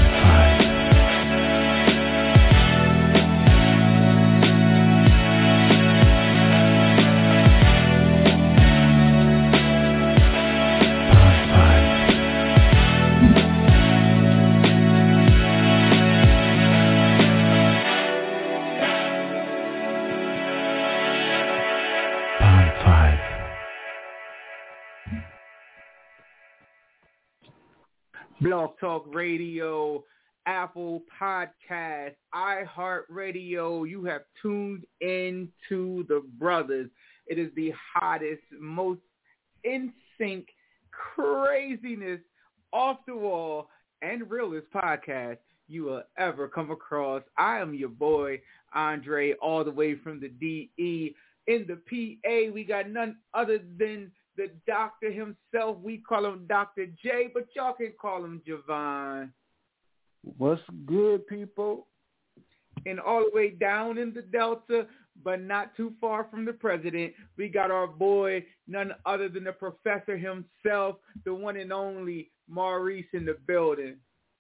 Blog Talk Radio, Apple Podcast, iHeartRadio. You have tuned into the brothers. It is the hottest, most in sync, craziness, off the wall, and realest podcast you will ever come across. I am your boy, Andre, all the way from the DE. In the PA, we got none other than the doctor himself. We call him Dr. J, but y'all can call him Javon. What's good, people? And all the way down in the Delta, but not too far from the president, we got our boy, none other than the professor himself, the one and only Maurice in the building.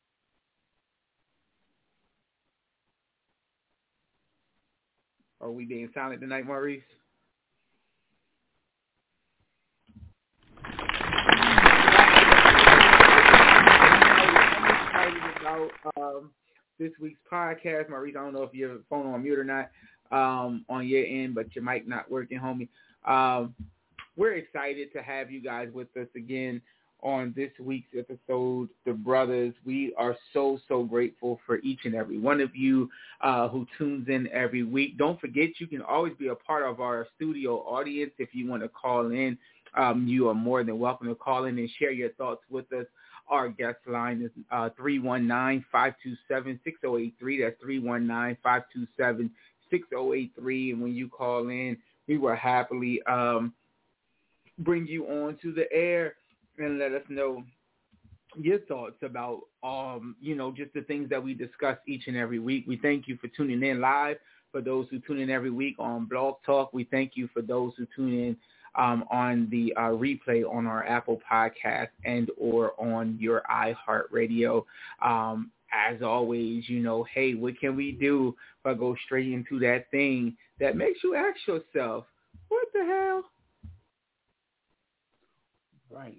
Are we being silent tonight, Maurice? About this week's podcast. Maurice, I don't know if your phone on mute or not on your end, but your mic not working, homie. We're excited to have you guys with us again on this week's episode, The Brothers. We are so grateful for each and every one of you who tunes in every week. Don't forget, you can always be a part of our studio audience. If you want to call in, you are more than welcome to call in and share your thoughts with us. Our guest line is 319-527-6083. That's 319-527-6083. And when you call in, we will happily bring you on to the air and let us know your thoughts about, just the things that we discuss each and every week. We thank you for tuning in live. For those who tune in every week on Blog Talk, we thank you for those who tune in on the replay on our Apple Podcast and or on your iHeartRadio. As always, hey, what can we do if I go straight into that thing that makes you ask yourself, what the hell? Right.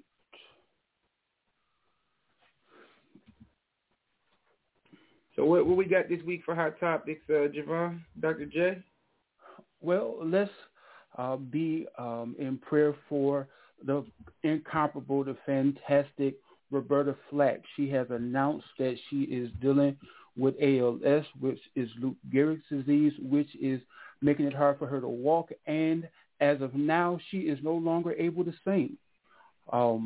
So what we got this week for Hot Topics, Javon, Dr. J? Well, let's be in prayer for the incomparable, the fantastic Roberta Flack. She has announced that she is dealing with ALS, which is Lou Gehrig's disease, which is making it hard for her to walk. And as of now, she is no longer able to sing. Wow.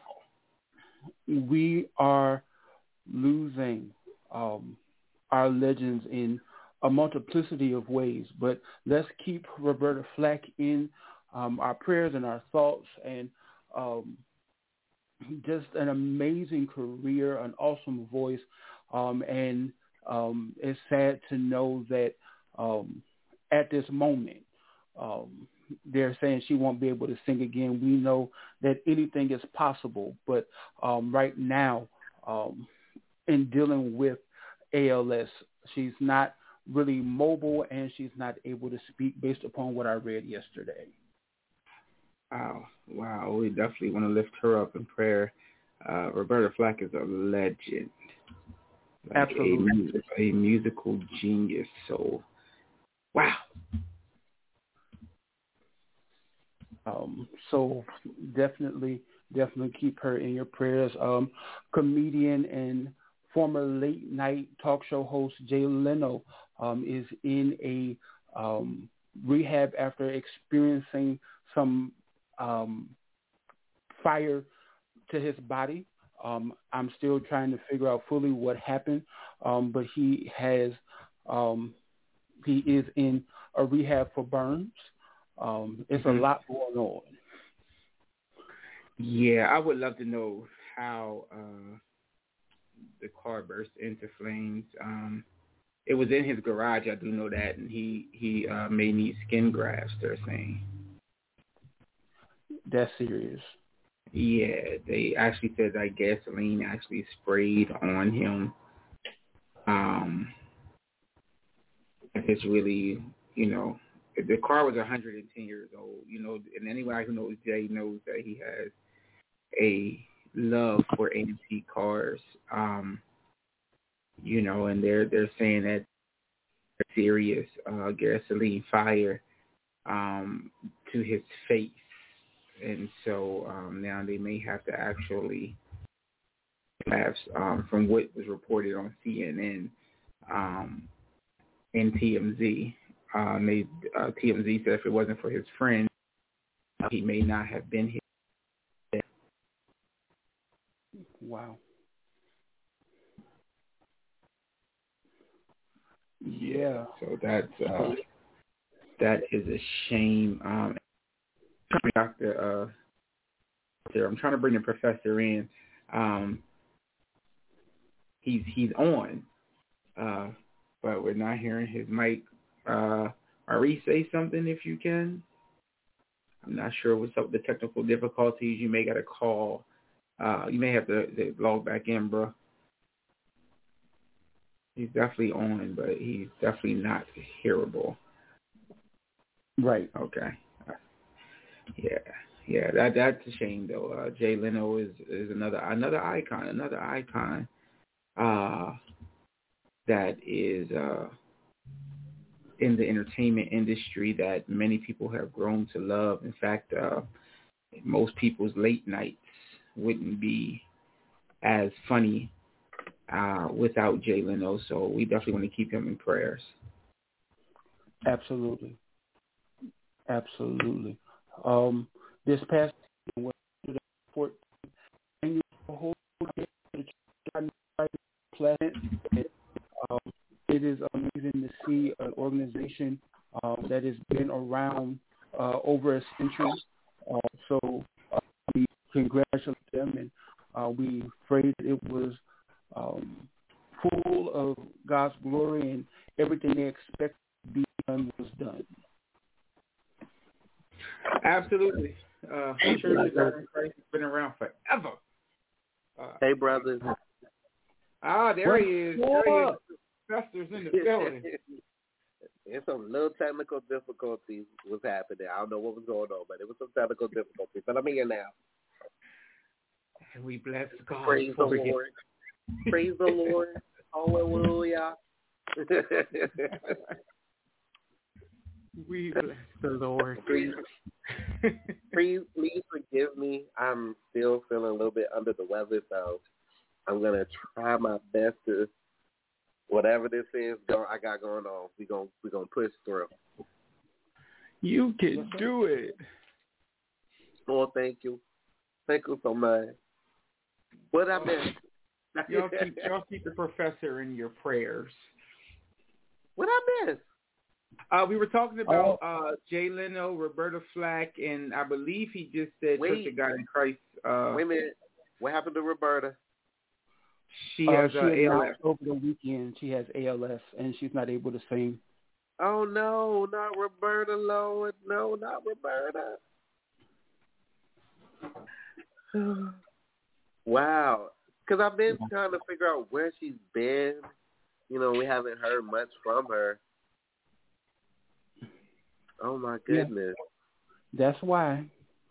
We are losing our legends in a multiplicity of ways, but let's keep Roberta Flack in our prayers and our thoughts, and just an amazing career, an awesome voice, and it's sad to know that at this moment they're saying she won't be able to sing again. We know that anything is possible, but right now in dealing with ALS, she's not really mobile, and she's not able to speak based upon what I read yesterday. Wow. We definitely want to lift her up in prayer. Roberta Flack is a legend. Absolutely. A musical genius. So, wow. So definitely keep her in your prayers. Comedian and former late night talk show host Jay Leno is in a rehab after experiencing some fire to his body. I'm still trying to figure out fully what happened, but he is in a rehab for burns. It's a lot going on. Yeah, I would love to know how the car burst into flames. It was in his garage, I do know that, and he may need skin grafts, they're saying. That's serious. Yeah, they actually said that gasoline actually sprayed on him It's really, the car was 110 years old, and anybody who knows Jay knows that he has a love for antique cars, and they're saying that serious gasoline fire to his face, and so now they may have to actually have, from what was reported on CNN and TMZ. TMZ said if it wasn't for his friend, he may not have been here. Wow. Yeah. So that is a shame. Doctor, I'm trying to bring the professor in. He's on, but we're not hearing his mic. Marie, say something if you can. I'm not sure what's up with the technical difficulties. You may got to call. You may have to log back in, bro. He's definitely on, but he's definitely not hearable. Right. Okay. Yeah. That's a shame though. Jay Leno is another icon. That is in the entertainment industry that many people have grown to love. In fact, most people's late nights wouldn't be as funny without Jay Leno. So we definitely want to keep him in prayers. Absolutely. This past was the 14th annual whole pleasant. It is amazing to see an organization that has been around over a century. So we congratulate them, and we pray that it was full of God's glory, and everything they expect to be done was done. Absolutely. Church of God in Christ has been around forever. Hey, brothers. There he is. There he is. Professor's in the building. There's some little technical difficulties was happening. I don't know what was going on, but it was some technical difficulties. But I'm here now. And we bless God. Praise the Lord. Praise the Lord. Hallelujah. We bless the Lord. Please forgive me. I'm still feeling a little bit under the weather, so I'm gonna try my best to whatever this is I got going on. We're gonna push through. You can do it. Oh, thank you. Thank you so much. What I miss? Y'all keep the professor in your prayers. What I miss? We were talking about Jay Leno, Roberta Flack, and I believe he just said Church of God in Christ. Wait a minute. What happened to Roberta? She has ALS. Over the weekend, she has ALS, and she's not able to sing. Oh, no, not Roberta, Lord. No, not Roberta. Wow. Because I've been trying to figure out where she's been. We haven't heard much from her. Oh, my goodness. Yeah. That's why.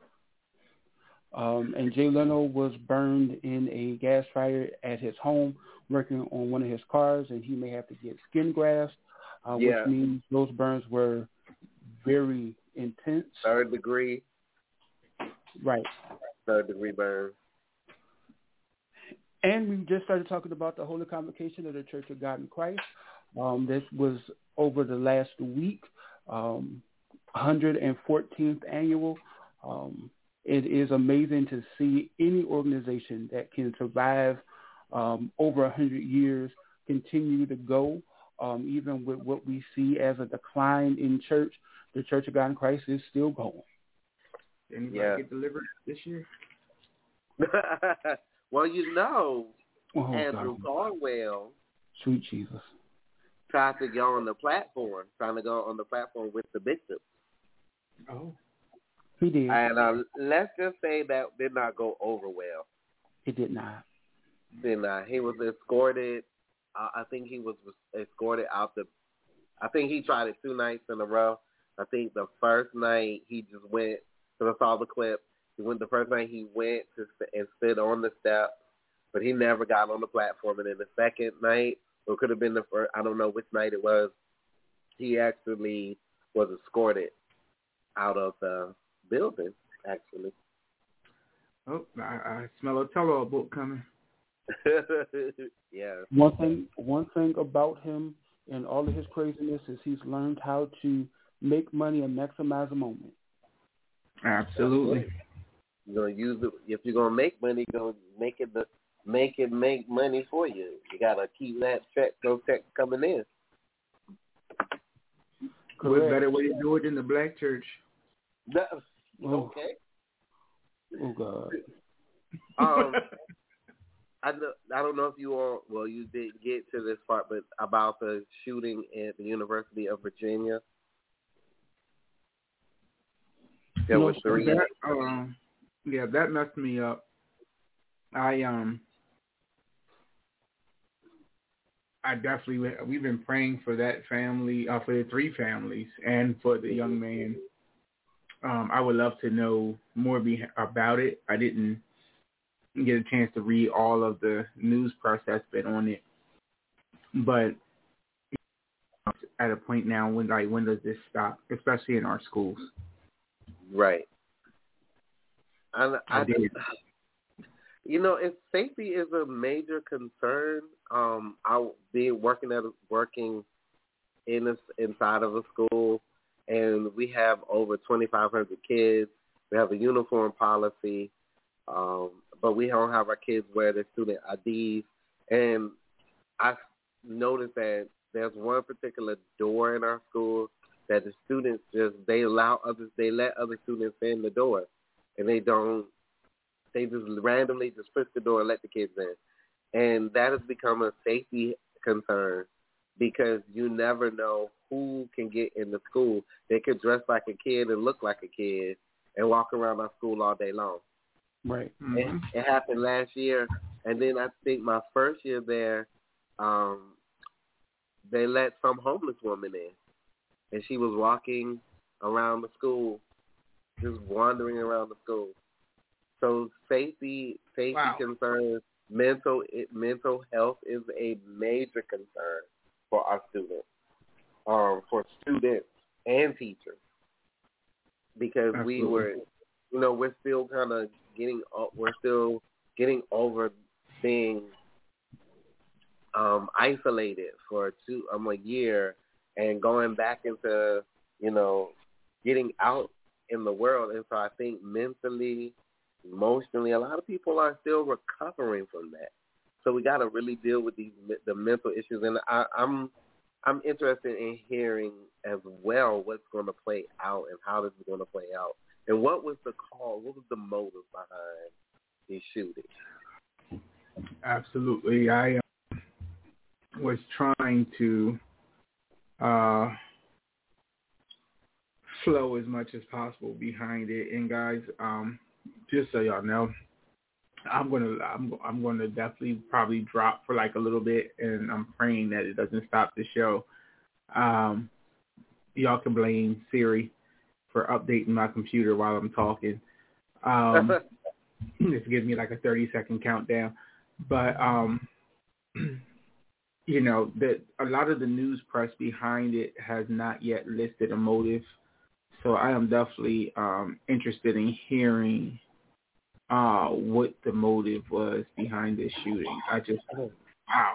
And Jay Leno was burned in a gas fire at his home working on one of his cars, and he may have to get skin grafts, which means those burns were very intense. 3rd degree. Right. 3rd degree burn. And we just started talking about the Holy Convocation of the Church of God in Christ. This was over the last week, 114th annual. It is amazing to see any organization that can survive over 100 years continue to go, even with what we see as a decline in church. The Church of God in Christ is still going. Anybody get delivered this year? Well, Andrew Caldwell, sweet Jesus, tried to go on the platform, with the bishop. Oh. He did. And let's just say that did not go over well. It did not. Did not. He was escorted I think he was escorted out the. I think he tried it 2 nights in a row. I think the first night he just went. So I saw the clip. He went the first night he went and stood on the steps, but he never got on the platform. And then the second night, or it could have been the first. I don't know which night it was. He actually was escorted out of the building. Actually. Oh, I smell a tell-all book coming. Yeah. One thing about him and all of his craziness is he's learned how to make money and maximize a moment. Absolutely. You're gonna use it if you're gonna make money. You're gonna make it make money for you. You gotta keep those checks coming in. What better way to do it than the black church? Okay. Oh God. I don't know if you all. Well, you did get to this part, but about the shooting at the University of Virginia. There was 3. That messed me up. I definitely, we've been praying for that family, for the 3 families, and for the young man. I would love to know more about it. I didn't get a chance to read all of the news press that's been on it, but at a point now when does this stop, especially in our schools? Right. I did. If safety is a major concern, I'll be working inside of a school, and we have over 2,500 kids. We have a uniform policy, but we don't have our kids wear their student IDs. And I noticed that there's one particular door in our school that the students they let other students in the door, and they just randomly just push the door and let the kids in. And that has become a safety concern because you never know who can get in the school. They could dress like a kid and look like a kid and walk around our school all day long. Right. Mm-hmm. It happened last year, and then I think my first year there, they let some homeless woman in, and she was walking around the school, just wandering around the school. So safety wow. Concerns, mental health is a major concern for our students, for students and teachers, because Absolutely. We're still kind of getting over being isolated for a year and going back into getting out in the world. And so I think mentally, emotionally, a lot of people are still recovering from that. So we got to really deal with the mental issues. And I'm interested in hearing as well what's going to play out and how this is going to play out. And what was the call? What was the motive behind these shootings? Absolutely. I was trying to flow as much as possible behind it. And guys, just so y'all know, I'm gonna definitely probably drop for like a little bit, and I'm praying that it doesn't stop the show. Y'all can blame Siri for updating my computer while I'm talking. Just give me like a 30-second countdown. But that a lot of the news press behind it has not yet listed a motive. So I am definitely interested in hearing what the motive was behind this shooting. I just, wow.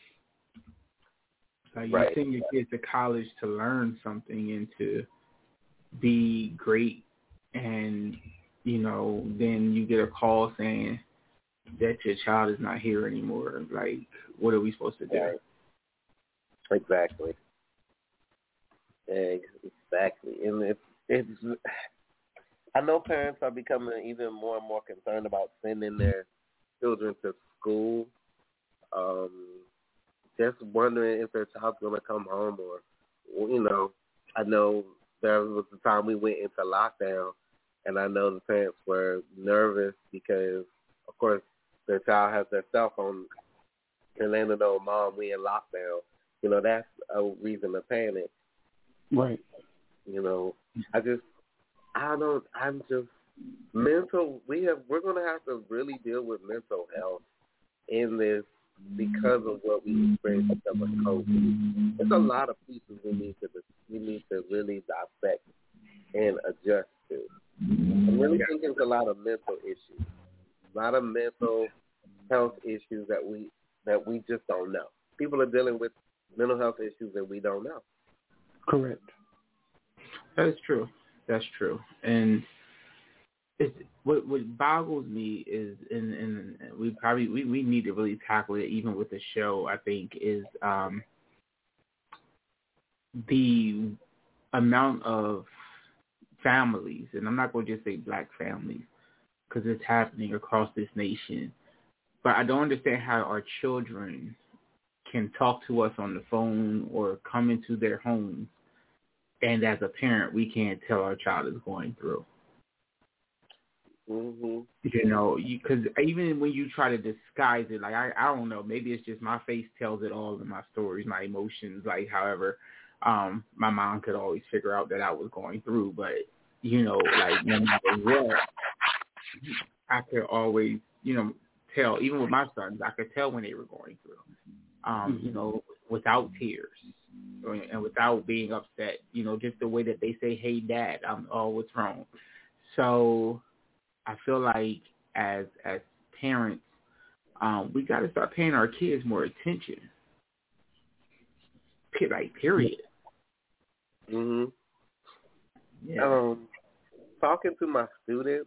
Like right. You send your kids to college to learn something and to be great, and, then you get a call saying that your child is not here anymore. Like, what are we supposed to do? Right. Exactly. And it's I know parents are becoming even more and more concerned about sending their children to school. Just wondering if their child's going to come home, or, I know there was a time we went into lockdown, and I know the parents were nervous because, of course, their child has their cell phone and letting them know, Mom, we in lockdown. You know, that's a reason to panic. Right. You know, I'm just mental. We're gonna have to really deal with mental health in this because of what we experienced because of COVID. There's a lot of pieces we need to really dissect and adjust to. I really think there's a lot of mental issues, a lot of mental health issues that we just don't know. People are dealing with mental health issues that we don't know. Correct. That is true. That's true. And what boggles me is, and we need to really tackle it even with the show, I think, is the amount of families, and I'm not going to just say black families because it's happening across this nation, but I don't understand how our children can talk to us on the phone or come into their homes, and as a parent, we can't tell our child is going through. Mm-hmm. You know, because even when you try to disguise it, like I don't know, maybe it's just my face tells it all in my stories, my emotions, like however, my mom could always figure out that I was going through, but you know, like no matter what, I could always, you know, tell. Even with my sons, I could tell when they were going through, you know, without tears and without being upset. You know, just the way that they say, "Hey, Dad," what's wrong? So I feel like as parents, we got to start paying our kids more attention. Period. Mm-hmm. Yeah. Talking to my students,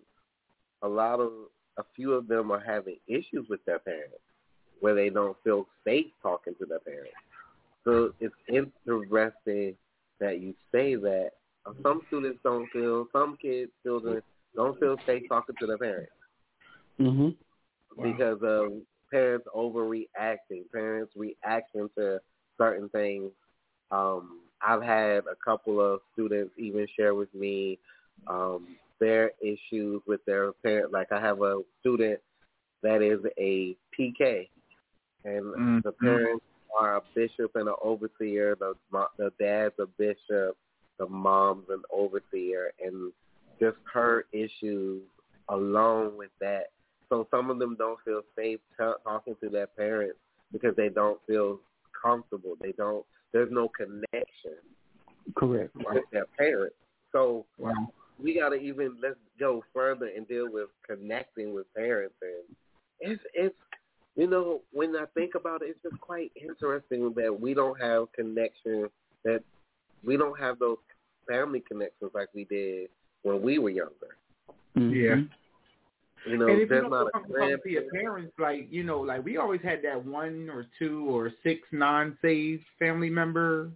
a few of them are having issues with their parents where they don't feel safe talking to their parents. So it's interesting that you say that. Some students some children don't feel safe talking to their parents. Mm-hmm. Because of parents overreacting, parents reacting to certain things. I've had a couple of students even share with me their issues with their parents. Like I have a student that is a PK, and the parents are a bishop and an overseer. The dad's a bishop, the mom's an overseer, and just her issues alone with that. So some of them don't feel safe talking to their parents because they don't feel comfortable. There's no connection. Correct. With their parents. So we got to let's go further and deal with connecting with parents. And it's you know, when I think about it, it's just quite interesting that we don't have connection, that we don't have those family connections like we did when we were younger. Mm-hmm. Yeah. You know, and if there's you not don't talk to your parents, like, you know, like we always had that 1 or 2 or 6 non-saved family member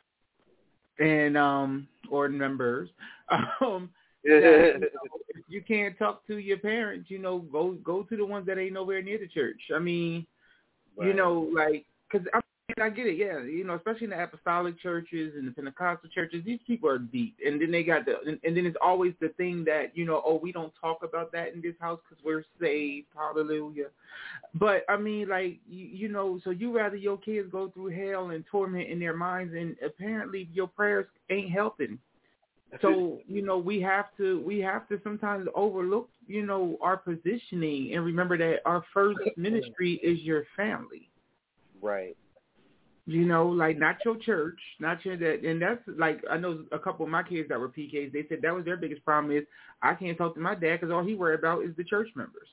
and or members. That, you know, if you can't talk to your parents, you know, go to the ones that ain't nowhere near the church. I mean, you know, like, because I get it, yeah. You know, especially in the apostolic churches and the Pentecostal churches, these people are deep. And then they got and then it's always the thing that, you know, we don't talk about that in this house because we're saved. Hallelujah. But, I mean, like, you know, so you rather your kids go through hell and torment in their minds, and apparently your prayers ain't helping. So, you know, we have to sometimes overlook, you know, our positioning and remember that our first ministry is your family. Right. You know, like not your church, not your that, and that's like I know a couple of my kids that were PKs. They said that was their biggest problem is I can't talk to my dad because all he worried about is the church members.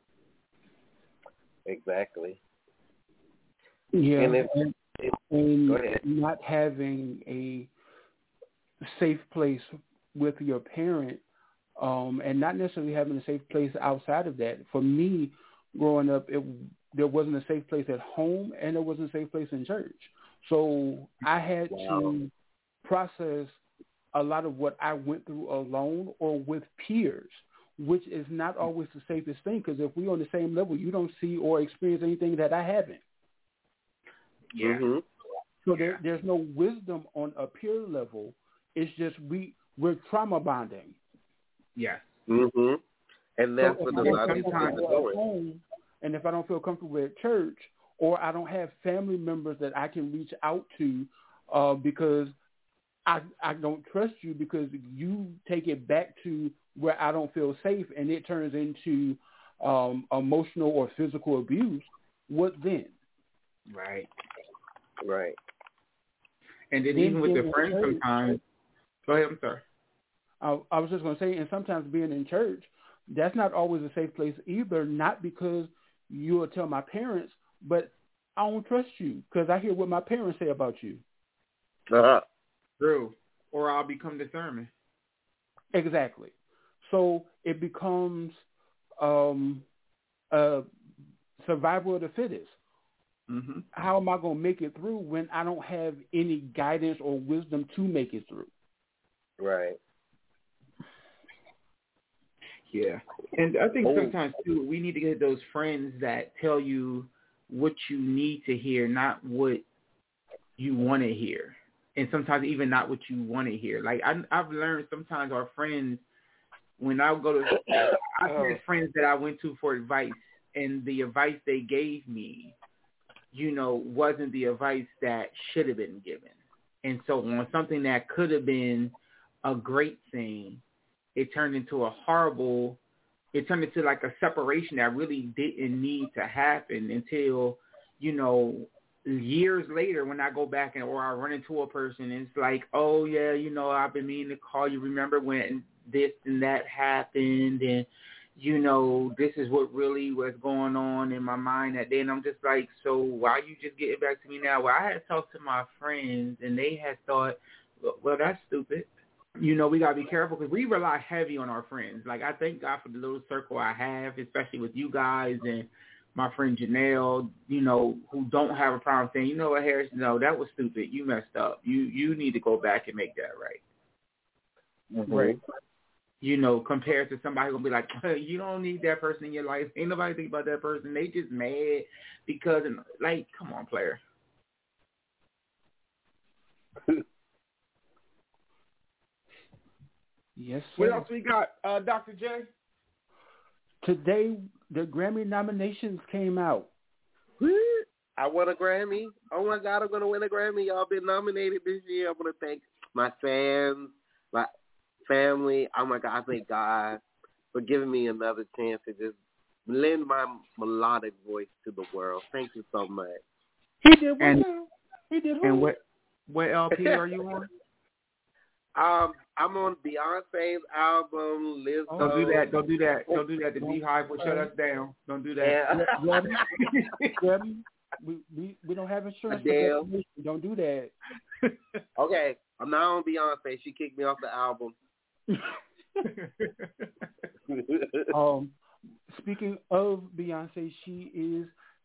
Exactly. Yeah, and not having a safe place with your parent, and not necessarily having a safe place outside of that. For me, growing up, there wasn't a safe place at home, and there wasn't a safe place in church. So I had to process a lot of what I went through alone or with peers, which is not always the safest thing, because if we're on the same level, you don't see or experience anything that I haven't. Yeah. Mm-hmm. So there's no wisdom on a peer level. It's just we're trauma bonding. Yes. Mm-hmm. And that's what a lot of these people are doing. Home, and if I don't feel comfortable at church, or I don't have family members that I can reach out to because I don't trust you because you take it back to where I don't feel safe and it turns into emotional or physical abuse, what then? Right. Right. And then even with the friends sometimes. Go ahead, I'm sorry. I was just going to say, and sometimes being in church, that's not always a safe place either, not because you will tell my parents, but I don't trust you because I hear what my parents say about you. Uh-huh. True. Or I'll become discernment. Exactly. So it becomes a survival of the fittest. Mm-hmm. How am I going to make it through when I don't have any guidance or wisdom to make it through? Right. Yeah. And I think sometimes, too, we need to get those friends that tell you what you need to hear, not what you want to hear. And sometimes even not what you want to hear. Like, I've learned sometimes our friends, when I go to – I've had friends that I went to for advice, and the advice they gave me, you know, wasn't the advice that should have been given. And so on something that could have been a great thing, it turned into it turned into like a separation that really didn't need to happen until, you know, years later when I go back or I run into a person and it's like, oh, yeah, you know, I've been meaning to call you. Remember when this and that happened and, you know, this is what really was going on in my mind that day. And I'm just like, so why you just getting back to me now? Well, I had talked to my friends and they had thought, well, that's stupid. You know, we got to be careful because we rely heavy on our friends. Like, I thank God for the little circle I have, especially with you guys and my friend Janelle, you know, who don't have a problem saying, you know what, Harris, no, that was stupid. You messed up. You need to go back and make that right. Mm-hmm. Right. You know, compared to somebody who'll be like, you don't need that person in your life. Ain't nobody think about that person. They just mad because, like, come on, player. Yes, sir. What else we got, Dr. J? Today, the Grammy nominations came out. I won a Grammy. Oh, my God, I'm going to win a Grammy. Y'all been nominated this year. I want to thank my fans, my family. Oh, my God, I thank God for giving me another chance to just lend my melodic voice to the world. Thank you so much. He did what now? He did who? And what LP are you on? I'm on Beyonce's album. Liz. Don't do that. Don't do that. Don't do that. The Beehive will shut us down. Don't do that. Yeah. We don't have insurance. Don't do that. Okay, I'm not on Beyonce. She kicked me off the album. Speaking of Beyonce, she is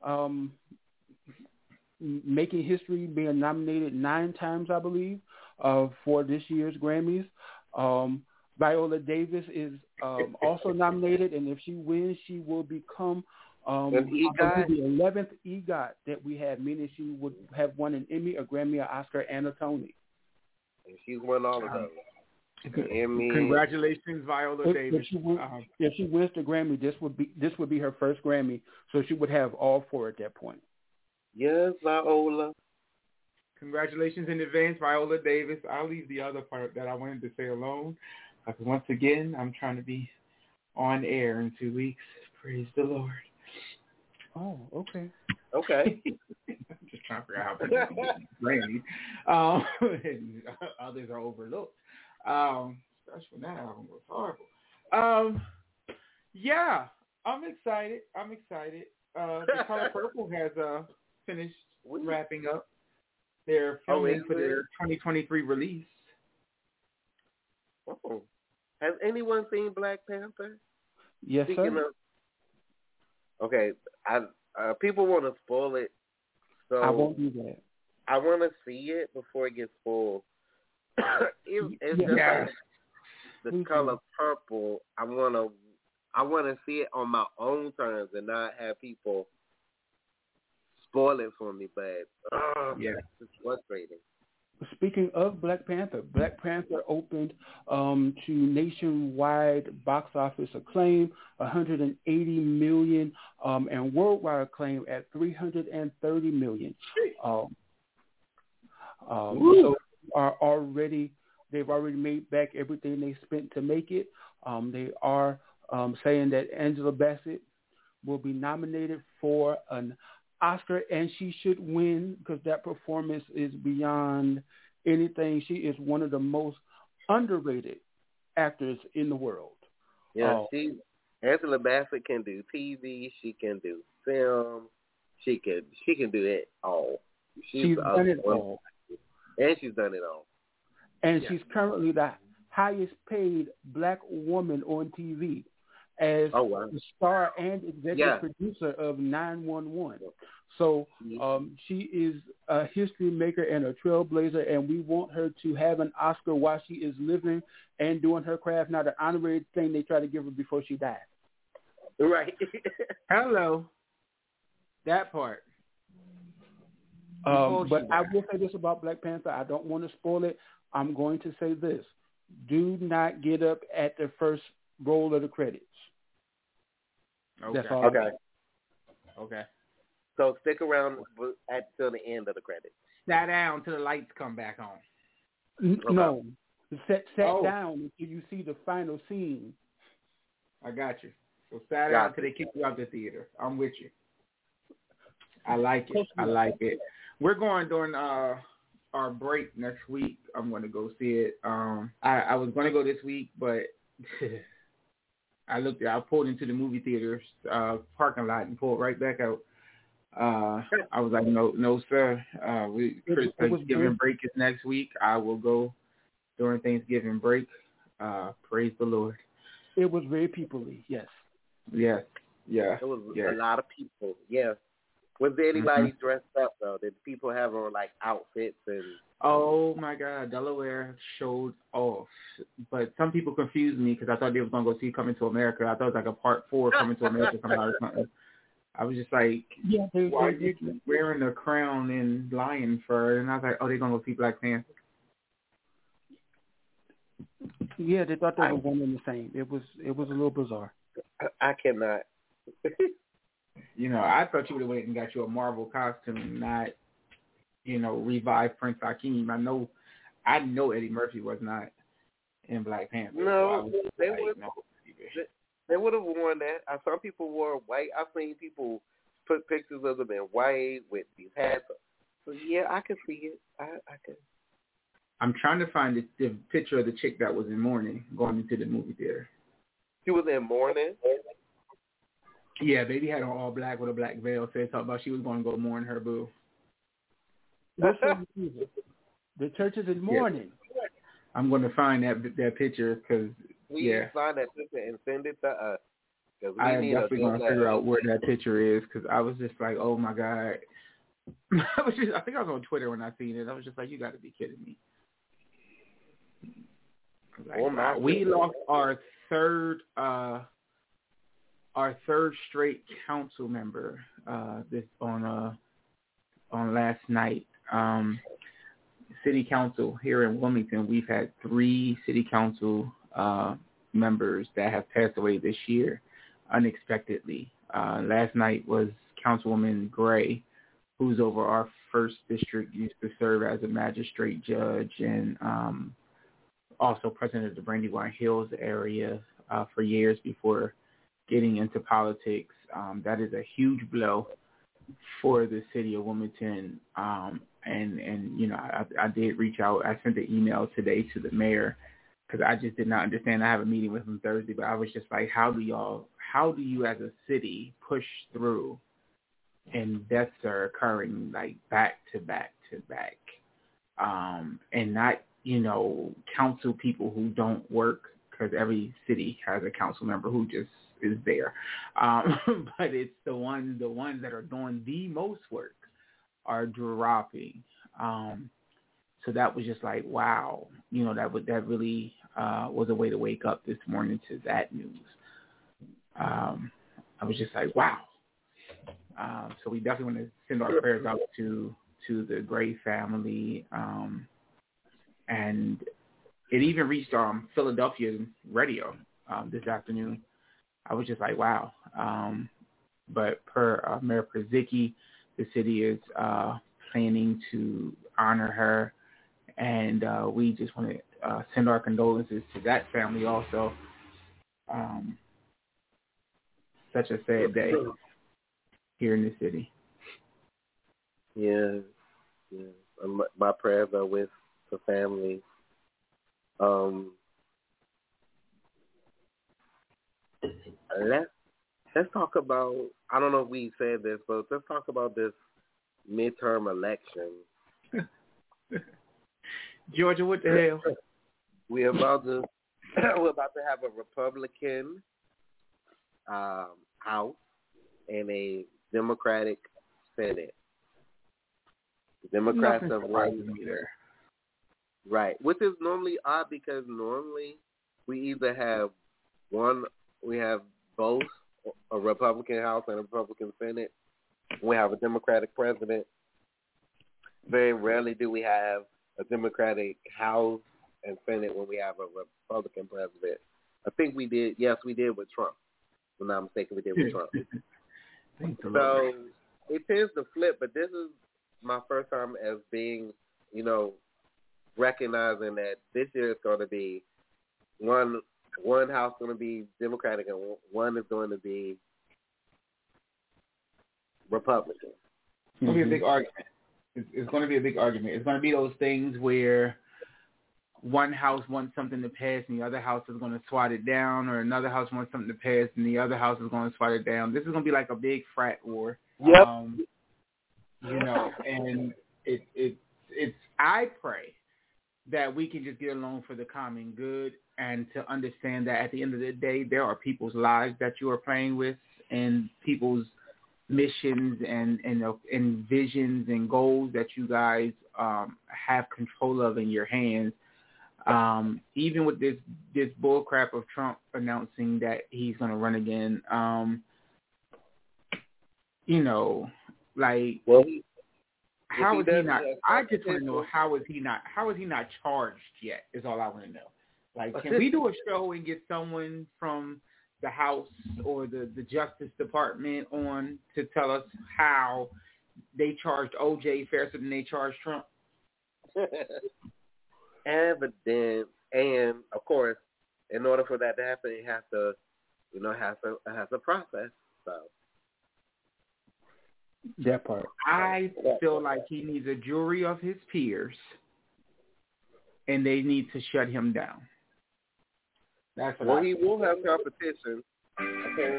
making history, being nominated 9 times, I believe, for this year's Grammys. Viola Davis is also nominated, and if she wins, she will become the 11th EGOT that we have, meaning she would have won an Emmy, a Grammy, an Oscar, and a Tony. And she's won all of those. Congratulations, Viola Davis. If she wins the Grammy, this would be her first Grammy, so she would have all 4 at that point. Yes, Viola. Congratulations in advance, Viola Davis. I'll leave the other part that I wanted to say alone. Because once again, I'm trying to be on air in 2 weeks. Praise the Lord. Oh, okay. Okay. I'm just trying to figure out how people can get Grammys. And others are overlooked. Especially when that album was horrible. Yeah, I'm excited. The Color Purple has finished wrapping up. They're filming for their 2023 release. Oh. Has anyone seen Black Panther? Yes, sir. Okay, people want to spoil it, so I won't do that. I want to see it before it gets spoiled. It's just like the color purple. I want to see it on my own terms and not have people spoil it for me. But it's frustrating. speaking of Black Panther opened to nationwide box office acclaim, 180 million, and worldwide acclaim at 330 million. So they've already made back everything they spent to make it. They are saying that Angela Bassett will be nominated for an Oscar, and she should win because that performance is beyond anything. She is one of the most underrated actors in the world. Yeah, Angela Bassett can do TV. She can do film. She can do it all. She's done it all. And she's done it all. And she's currently the highest paid Black woman on TV as the star and executive producer of 911. So she is a history maker and a trailblazer, and we want her to have an Oscar while she is living and doing her craft, not an honorary thing they try to give her before she dies. Right. Hello. That part. But I will say this about Black Panther. I don't want to spoil it. I'm going to say this. Do not get up at the first roll of the credits. Okay. That's all. Okay. So stick around till the end of the credits. Sat down till the lights come back on. No. Sat down until you see the final scene. I got you. So sat down till they kick you out the theater. I'm with you. I like it. We're going during our break next week. I'm going to go see it. I was going to go this week, but I pulled into the movie theater's parking lot and pulled right back out. I was like, no, sir. Thanksgiving break is next week. I will go during Thanksgiving break. Praise the Lord. It was very people-y, yes. Yes. Yeah. It was a lot of people, yes. Was there anybody dressed up, though? Did people have on, like, outfits? Oh, my God. Delaware showed off. But some people confused me because I thought they was going to go see Coming to America. I thought it was like a part 4 Coming to America coming out or something. I was just like, why are you wearing the crown and lion fur? And I was like, they're going to go see Black Panther. Yeah, they thought they were one and the same. It was a little bizarre. I cannot. I thought you would have went and got you a Marvel costume, not, revive Prince Hakeem. I know Eddie Murphy was not in Black Panther. No, so they would have worn that. Some people wore white. I've seen people put pictures of them in white with these hats. So yeah, I can see it. I can. I'm trying to find the picture of the chick that was in mourning going into the movie theater. She was in mourning? Yeah, baby had on all black with a black veil. Said something about she was going to go mourn her boo. The church is in mourning. Yeah. I'm going to find that picture because, find that picture and send it to us. I am definitely going to figure out where that picture is because I was just like, oh, my God. I think I was on Twitter when I seen it. I was just like, you got to be kidding me. Like, we lost our third straight council member on last night. City council here in Wilmington, we've had 3 city council members that have passed away this year unexpectedly. Last night was Councilwoman Gray, who's over our 1st district, used to serve as a magistrate judge and also president of the Brandywine Hills area for years before getting into politics. That is a huge blow for the city of Wilmington. And I did reach out. I sent an email today to the mayor because I just did not understand. I have a meeting with him Thursday, but I was just like, how do you as a city push through and deaths are occurring like back to back to back, and not, council people who don't work, because every city has a council member who just is there. But it's the ones that are doing the most work are dropping. So that was just like, wow, that really was a way to wake up this morning to that news. I was just like, wow. So we definitely want to send our prayers out to the Gray family. And it even reached Philadelphia radio this afternoon. I was just like, wow. But per Mayor Purzycki, the city is planning to honor her, and we just want to send our condolences to that family also. Such a sad day here in the city. Yeah. My prayers are with the family. Let's talk about, I don't know if we said this, but let's talk about this midterm election. Georgia, what the hell? We're about to have a Republican House and a Democratic Senate. Democrats have won there. Right, which is normally odd because normally we either have both a Republican House and a Republican Senate. We have a Democratic president. Very rarely do we have a Democratic House and Senate when we have a Republican president. I think we did. Yes, we did with Trump. If I'm not mistaken, we did with Trump. So it tends to flip, but this is my first time as being, recognizing that this year is going to be one house going to be Democratic and one is going to be Republican. It's going to be a big argument. It's going to be a big argument. It's going to be those things where one house wants something to pass and the other house is going to swat it down, or another house wants something to pass and the other house is going to swat it down. This is going to be like a big frat war. Yep. And it's I pray that we can just get along for the common good and to understand that at the end of the day, there are people's lives that you are playing with and people's missions and visions and goals that you guys have control of in your hands. Even with this bullcrap of Trump announcing that he's going to run again, how is he not? I just want to know how is he not charged yet? Is all I want to know. Like, can we do a show and get someone from the House or the Justice Department on to tell us how they charged OJ faster than they charged Trump? Evidence, and of course, in order for that to happen, it has to, has a process. So. That part. I feel like he needs a jury of his peers, and they need to shut him down. That's what he will have competition. Okay.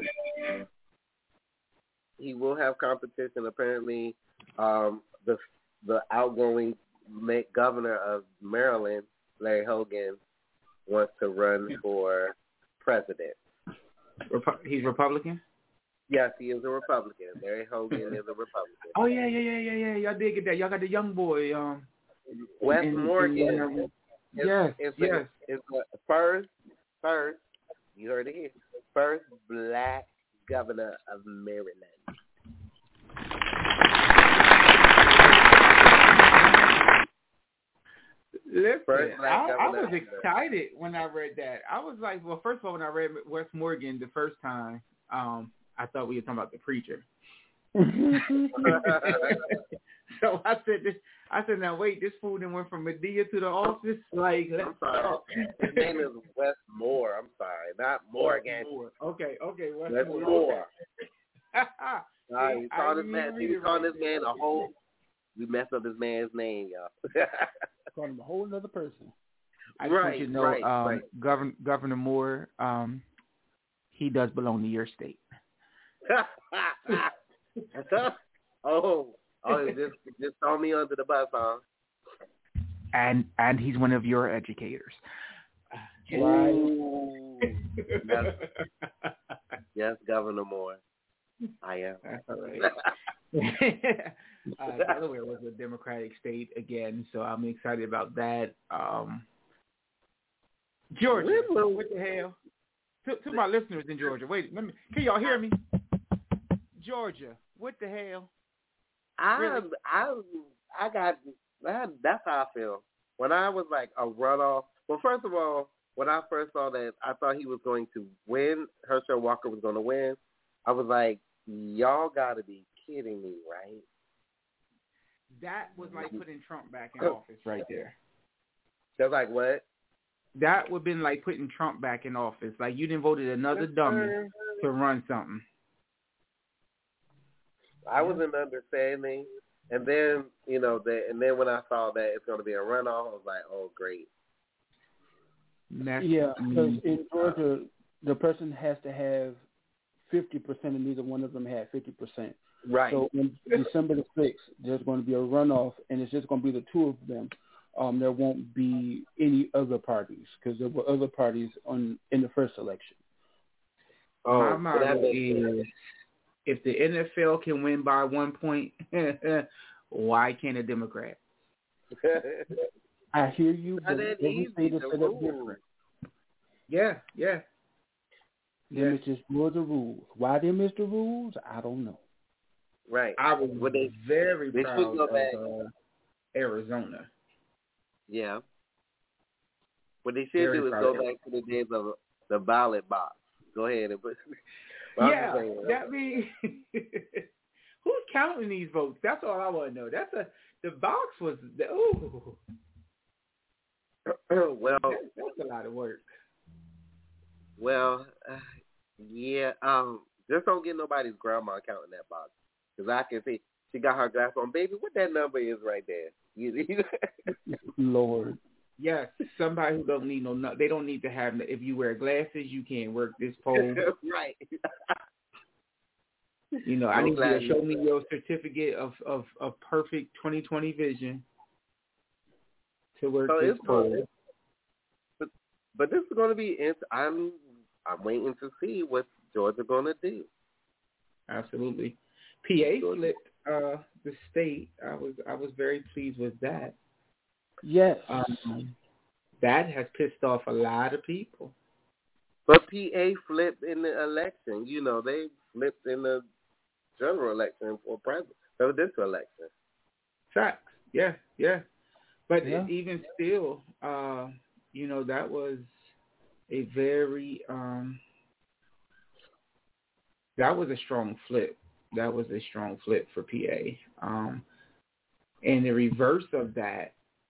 He will have competition. Apparently, the outgoing governor of Maryland, Larry Hogan, wants to run for president. He's Republican? Yes, he is a Republican. Larry Hogan is a Republican. Oh, yeah. Y'all did get that. Y'all got the young boy. Wes Morgan. Yes. It's first, you heard it here, first black governor of Maryland. Listen, I was excited when I read that. I was like, well, first of all, when I read Wes Morgan the first time, I thought we were talking about the preacher. So I said, now wait, this fool then went from Medea to the office. Like, I'm sorry. His name is Wes Moore. I'm sorry, not Morgan. Okay, Wes Moore. We messed up this man's name, y'all. Called him a whole other person. I just want you to know, Governor Moore, he does belong to your state. just throw me under the bus, huh? And he's one of your educators. Right. Yes, Governor Moore. I am. All right. Delaware was a Democratic state again, so I'm excited about that. Georgia, what the hell? To my listeners in Georgia, wait, can y'all hear me? Georgia, what the hell? That's how I feel. when I was like a runoff. Well, first of all, when I first saw that, I thought he was going to win. Herschel Walker was going to win. I was like, y'all got to be kidding me, right? That was like putting Trump back in office right there. That's like what? That would have been like putting Trump back in office. Like you done voted another dummy to run something. I wasn't understanding. And then, and then when I saw that it's going to be a runoff, I was like, oh, great. Yeah, because in Georgia, the person has to have 50%, and neither one of them had 50%. Right. So on December the 6th, there's going to be a runoff, and it's just going to be the two of them. There won't be any other parties because there were other parties in the first election. My motto is, if the NFL can win by 1 point, why can't a Democrat? I hear you, but every state is set up different. Yeah. Them is just rules the rules. Why them is the rules? I don't know. Right. I was very proud of Arizona. Yeah. What they should do is go back to the days of the ballot box. Go ahead and put. That means who's counting these votes? That's all I want to know. The box was ooh. Well, that's a lot of work. Well, yeah. Just don't get nobody's grandma counting that box, because I can see she got her glass on. Baby, what that number is right there? Lord. Yes, somebody who don't need they don't need to have. If you wear glasses, you can't work this poll. Right. I need you to show me your certificate of perfect 20/20 vision to work this poll. But this is going to be. I'm waiting to see what Georgia going to do. Absolutely. PA flipped the state. I was very pleased with that. Yes. That has pissed off a lot of people. But PA flipped in the election. They flipped in the general election for president. So this election. Facts. Yeah. But even still, that was a very that was a strong flip. That was a strong flip for PA. And the reverse of that,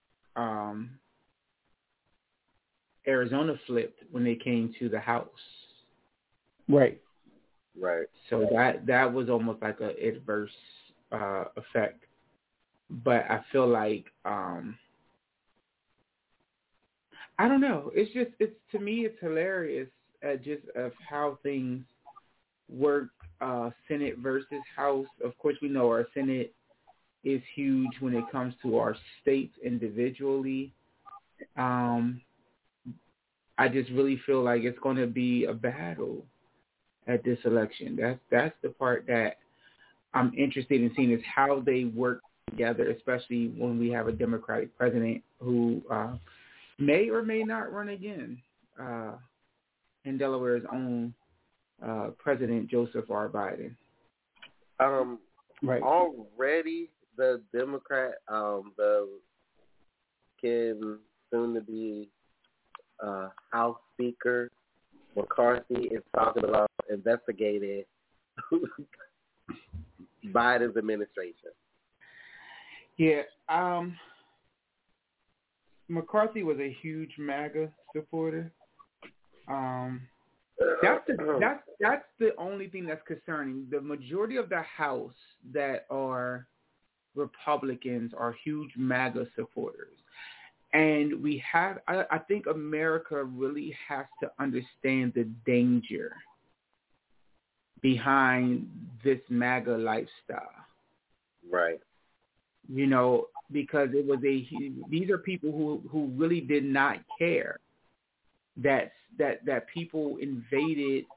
Arizona flipped when they came to the House. Right. So that was almost like an adverse effect. But I feel like I don't know. It's to me it's hilarious just of how things work. Senate versus House. Of course, we know our Senate is huge when it comes to our states individually. I just really feel like it's going to be a battle at this election. That's the part that I'm interested in seeing is how they work together, especially when we have a Democratic president who may or may not run again in Delaware's own President Joseph R. Biden. Right. Already the Democrat, the kid soon to be House Speaker McCarthy is talking about investigating Biden's administration. Yeah, McCarthy was a huge MAGA supporter. That's the only thing that's concerning. The majority of the House that are Republicans are huge MAGA supporters. And I think America really has to understand the danger behind this MAGA lifestyle. Right. Because these are people who really did not care that people invaded,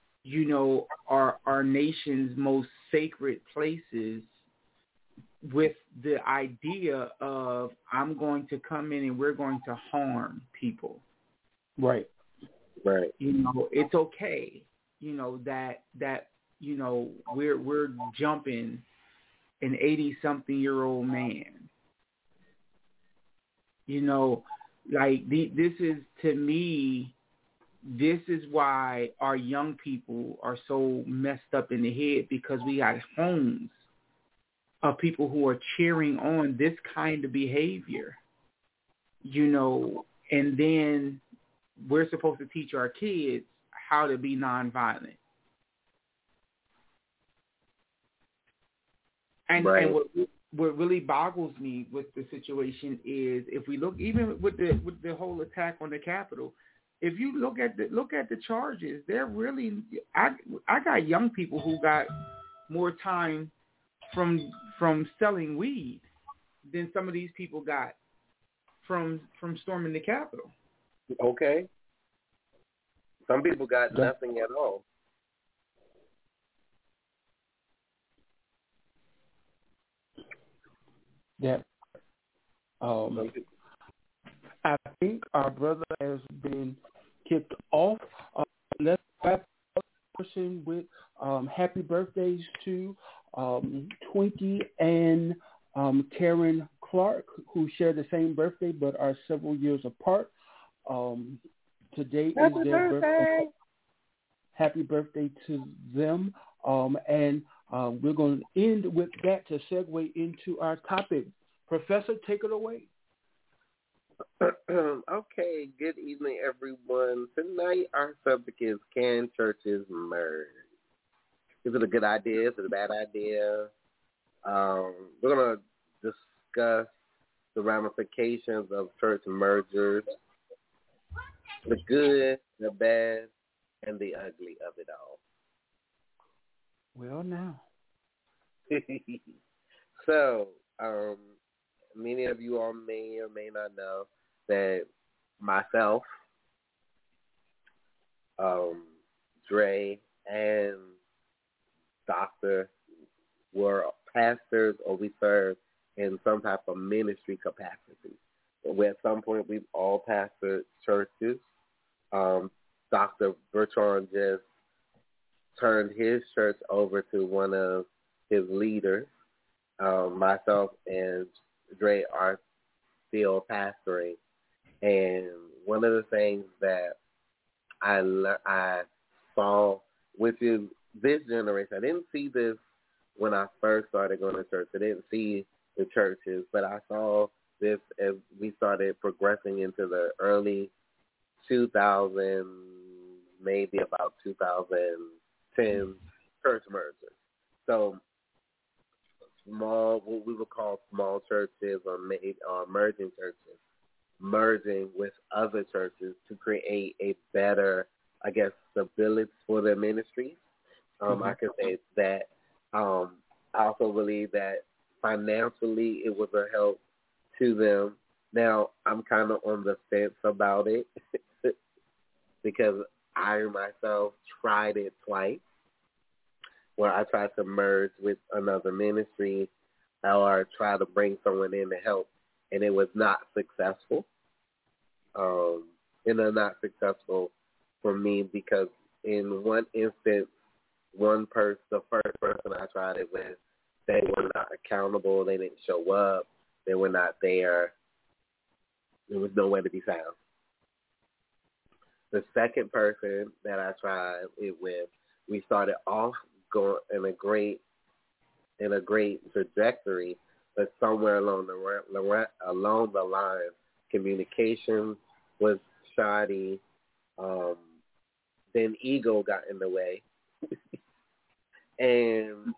our nation's most sacred places with the idea of I'm going to come in and we're going to harm people. Right. It's okay, that we're jumping an 80-something-year-old man. You know, like this is, to me, this is why our young people are so messed up in the head, because we got homes of people who are cheering on this kind of behavior, you know, and then we're supposed to teach our kids how to be nonviolent. And, right. and what really boggles me with the situation is, if we look, even with the whole attack on the Capitol, if you look at the charges, they're really, I got young people who got more time from selling weed than some of these people got from storming the Capitol. Okay. Some people got nothing at all. That I think our brother has been kicked off. Let's wrap up person with happy birthdays to Twinkie and Karen Clark, who share the same birthday but are several years apart. Today is their birthday. Happy birthday to them. And we're going to end with that to segue into our topic. Professor, take it away. Okay, good evening, everyone. Tonight, our subject is, can churches merge? Is it a good idea? Is it a bad idea? We're going to discuss the ramifications of church mergers, the good, the bad, and the ugly of it all. Well, now. So, many of you all may or may not know that myself, Dre, and Doctor were pastors, or we served in some type of ministry capacity. At some point, we've all pastored churches. Dr. Bertrand just turned his church over to one of his leaders. Myself and Dre are still pastoring, and one of the things that I saw, which is this generation, I didn't see this when I first started going to church. I didn't see the churches, but I saw this as we started progressing into the early 2000s, maybe about 2010 church mergers. So small, what we would call small churches or merging churches, merging with other churches to create a better, I guess, stability for their ministries. I can say that. I also believe that financially it was a help to them. Now, I'm kind of on the fence about it because I myself tried it twice, where I tried to merge with another ministry or try to bring someone in to help, and it was not successful. And they're not successful for me because in one instance, the first person I tried it with, they were not accountable. They didn't show up. They were not there. There was nowhere to be found. The second person that I tried it with, we started off going in a great trajectory, but somewhere along the line, communication was shoddy. Then ego got in the way, and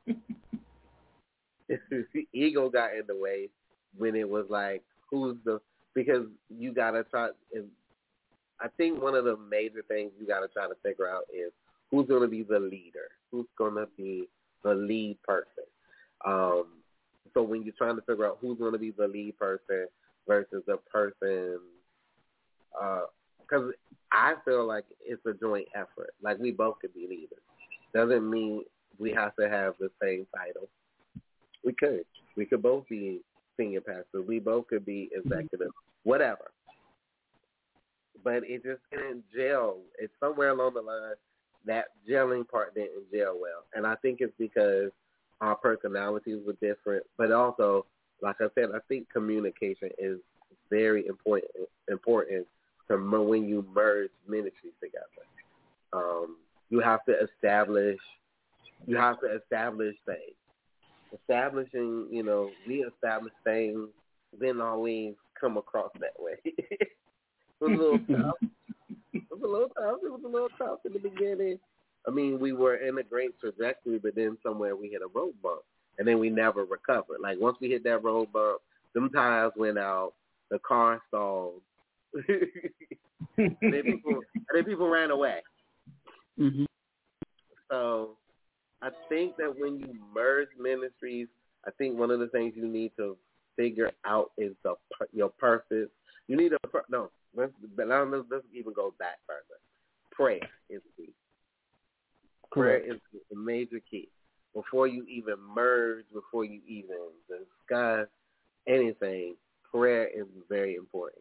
ego got in the way when it was like, because you gotta try. I think one of the major things you gotta try to figure out is who's gonna be the leader, who's gonna be the lead person. So when you're trying to figure out who's gonna be the lead person versus the person, because I feel like it's a joint effort. Like, we both could be leaders. Doesn't mean we have to have the same title. We could. We could both be senior pastors. We both could be executives, whatever. But it just didn't gel. It's somewhere along the line that gelling part didn't gel well. And I think it's because our personalities were different. But also, like I said, I think communication is very important when you merge ministries together. You have to establish things. Establishing, we establish things didn't always come across that way. It was a little tough. It was a little tough in the beginning. I mean, we were in a great trajectory, but then somewhere we hit a road bump, and then we never recovered. Like, once we hit that road bump, them tires went out, the car stalled, and then people ran away. Mm-hmm. So I think that when you merge ministries, I think one of the things you need to figure out is your purpose. You need let's even go back further. Prayer is key. Prayer is a major key. Before you even merge, before you even discuss anything, prayer is very important.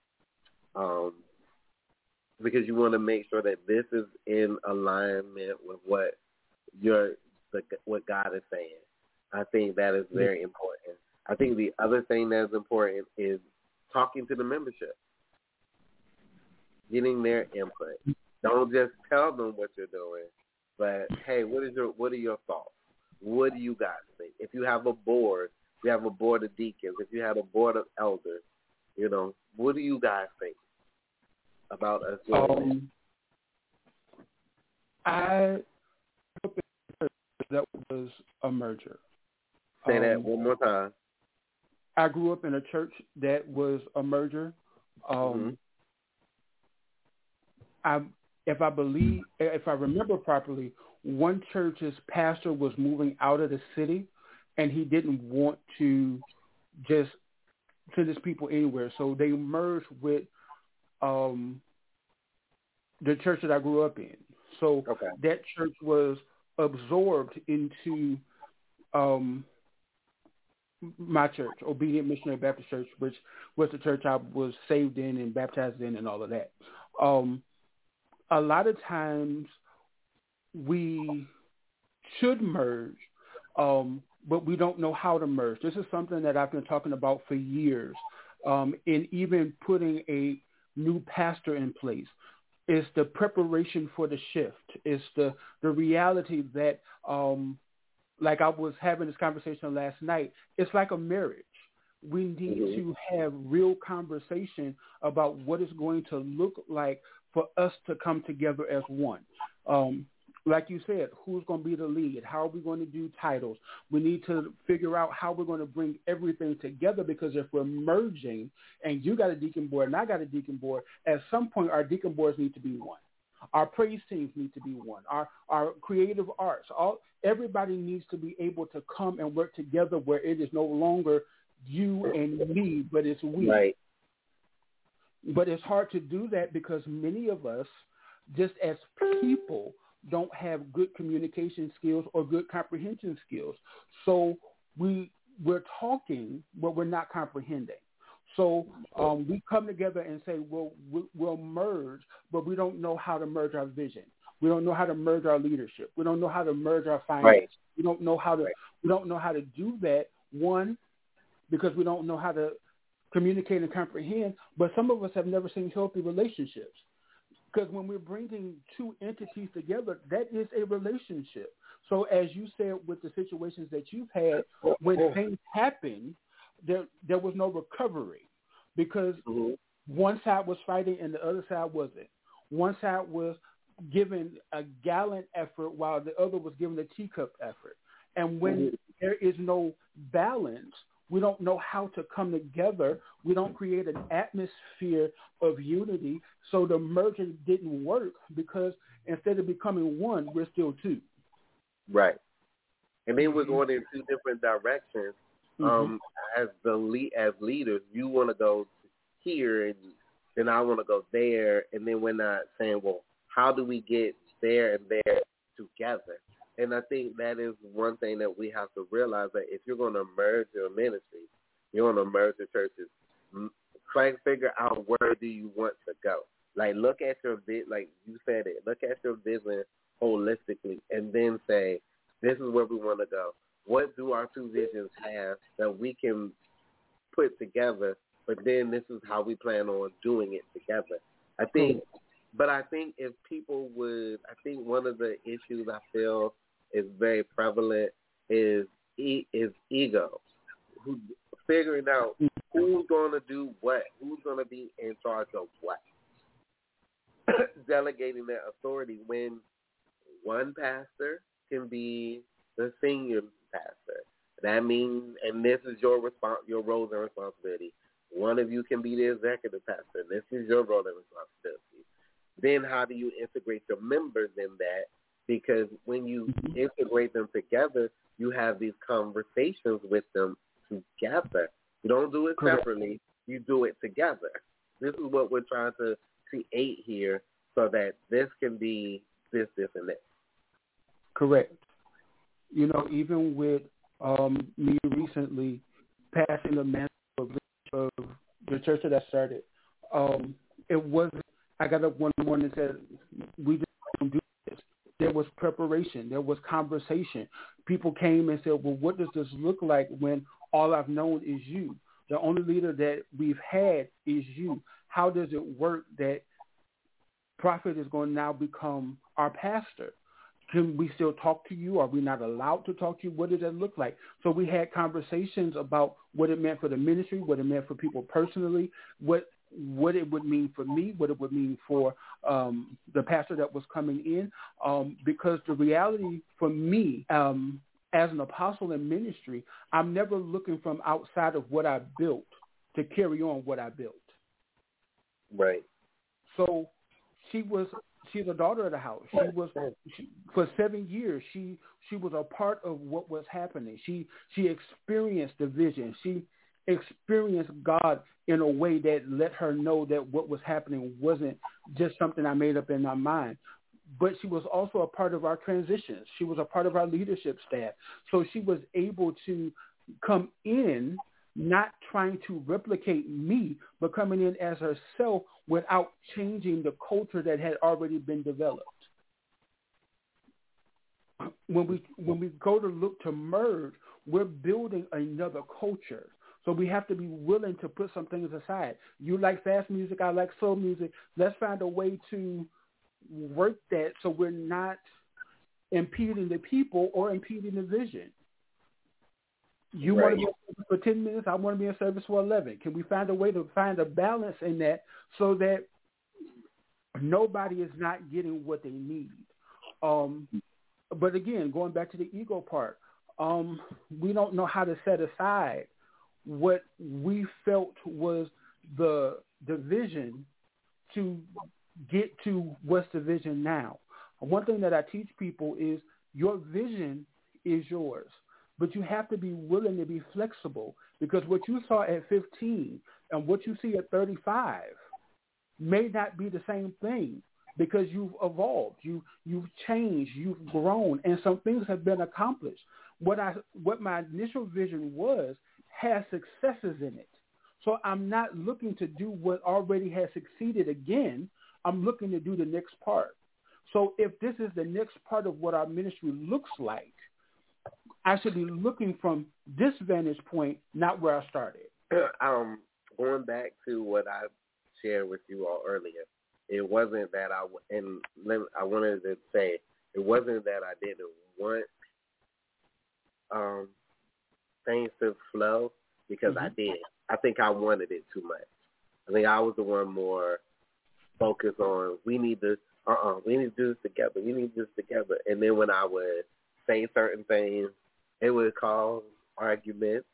Because you want to make sure that this is in alignment with what God is saying. I think that is very important. I think the other thing that's important is talking to the membership, getting their input. Don't just tell them what you're doing, but hey, what are your thoughts? What do you guys think? If you have a board, if you have a board of deacons, if you have a board of elders, what do you guys think about us doing that was a merger. Say that one more time. I grew up in a church that was a merger. If I remember properly, one church's pastor was moving out of the city, and he didn't want to just send his people anywhere, so they merged with the church that I grew up in. So that church was absorbed into my church, Obedient Missionary Baptist Church, which was the church I was saved in and baptized in and all of that. A lot of times we should merge, but we don't know how to merge. This is something that I've been talking about for years, in even putting a new pastor in place. It's the preparation for the shift. It's the reality that, like I was having this conversation last night, it's like a marriage. We need to have real conversation about what it's going to look like for us to come together as one. Like you said, who's going to be the lead? How are we going to do titles? We need to figure out how we're going to bring everything together, because if we're merging and you got a deacon board and I got a deacon board, at some point our deacon boards need to be one. Our praise teams need to be one. Our creative arts, everybody needs to be able to come and work together, where it is no longer you and me, but it's we. Right. But it's hard to do that because many of us, just as people, don't have good communication skills or good comprehension skills. So we're talking, but we're not comprehending. So we come together and say, well, we'll merge, but we don't know how to merge our vision. We don't know how to merge our leadership. We don't know how to merge our finances. Right. We don't know how to do that. One, because we don't know how to communicate and comprehend. But some of us have never seen healthy relationships. Because when we're bringing two entities together, that is a relationship. So as you said, with the situations that you've had, when things happen, there was no recovery, because one side was fighting and the other side wasn't. One side was giving a gallant effort while the other was giving a teacup effort. And when there is no balance, we don't know how to come together. We don't create an atmosphere of unity. So the merger didn't work, because instead of becoming one, we're still two. Right. And then we're going in two different directions. As leaders, you want to go here, and then I want to go there, and then we're not saying, well, how do we get there and there together? And I think that is one thing that we have to realize, that if you're going to merge your ministry, you're going to merge the churches, try to figure out where do you want to go. Like, look at your like you said it, look at your vision holistically, and then say, this is where we want to go. What do our two visions have that we can put together but then this is how we plan on doing it together. I think if people would, I think one of the issues I feel is very prevalent is ego. Figuring out who's going to do what, who's going to be in charge of what. Delegating that authority when one pastor can be the senior pastor. That means, and this is your roles and responsibility. One of you can be the executive pastor. This is your role and responsibility. Then how do you integrate your members in that? Because when you integrate them together, you have these conversations with them together. You don't do it separately. You do it together. This is what we're trying to create here so that this can be this, and this. Correct. You know, even with me recently passing the mantle of the church that I started, it wasn't, I got up one morning and said, we just don't do this. There was preparation. There was conversation. People came and said, well, what does this look like when all I've known is you? The only leader that we've had is you. How does it work that Prophet is going to now become our pastor? Can we still talk to you? Are we not allowed to talk to you? What does that look like? So we had conversations about what it meant for the ministry, what it meant for people personally, what it would mean for me, what it would mean for the pastor that was coming in. Because the reality for me, as an apostle in ministry, I'm never looking from outside of what I built to carry on what I built. Right. So she's a daughter of the house. For 7 years, she was a part of what was happening. She experienced the vision. She experienced God in a way that let her know that what was happening wasn't just something I made up in my mind. But she was also a part of our transitions. She was a part of our leadership staff. So she was able to come in not trying to replicate me, but coming in as herself without changing the culture that had already been developed. When we go to look to merge, we're building another culture. So we have to be willing to put some things aside. You like fast music, I like soul music. Let's find a way to work that so we're not impeding the people or impeding the vision. You want to be in service for 10 minutes, I want to be in service for 11. Can we find a way to find a balance in that so that nobody is not getting what they need? But again, going back to the ego part, we don't know how to set aside what we felt was the vision to get to what's the vision now. One thing that I teach people is your vision is yours, but you have to be willing to be flexible, because what you saw at 15 and what you see at 35 may not be the same thing, because you've evolved, you've changed, you've grown, and some things have been accomplished. What my initial vision was has successes in it. So I'm not looking to do what already has succeeded again. I'm looking to do the next part. So if this is the next part of what our ministry looks like, I should be looking from this vantage point, not where I started. Going back to what I shared with you all earlier, it wasn't that I wanted to say, it wasn't that I didn't want things to flow, because I did. I think I wanted it too much. I think I was the one more focused on we need to do this together. We need this together. And then when I would say certain things, it would cause arguments.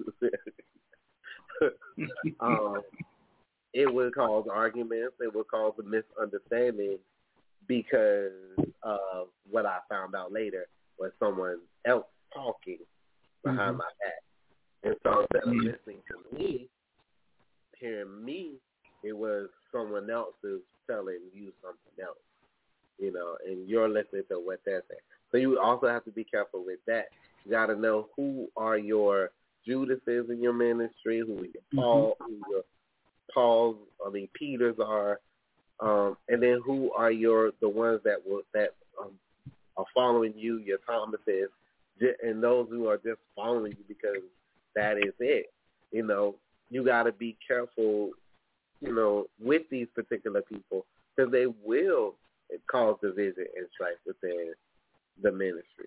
It would cause arguments. It would cause a misunderstanding because of what I found out later was someone else talking behind my back. And so instead of listening to me, hearing me, it was someone else who's telling you something else, and you're listening to what they're saying. So you also have to be careful with that. You got to know who are your Judases in your ministry, who your Peters are, and then who are the ones that are following you, your Thomases, and those who are just following you because that is it. you got to be careful, with these particular people because they will cause division and strife within the ministry.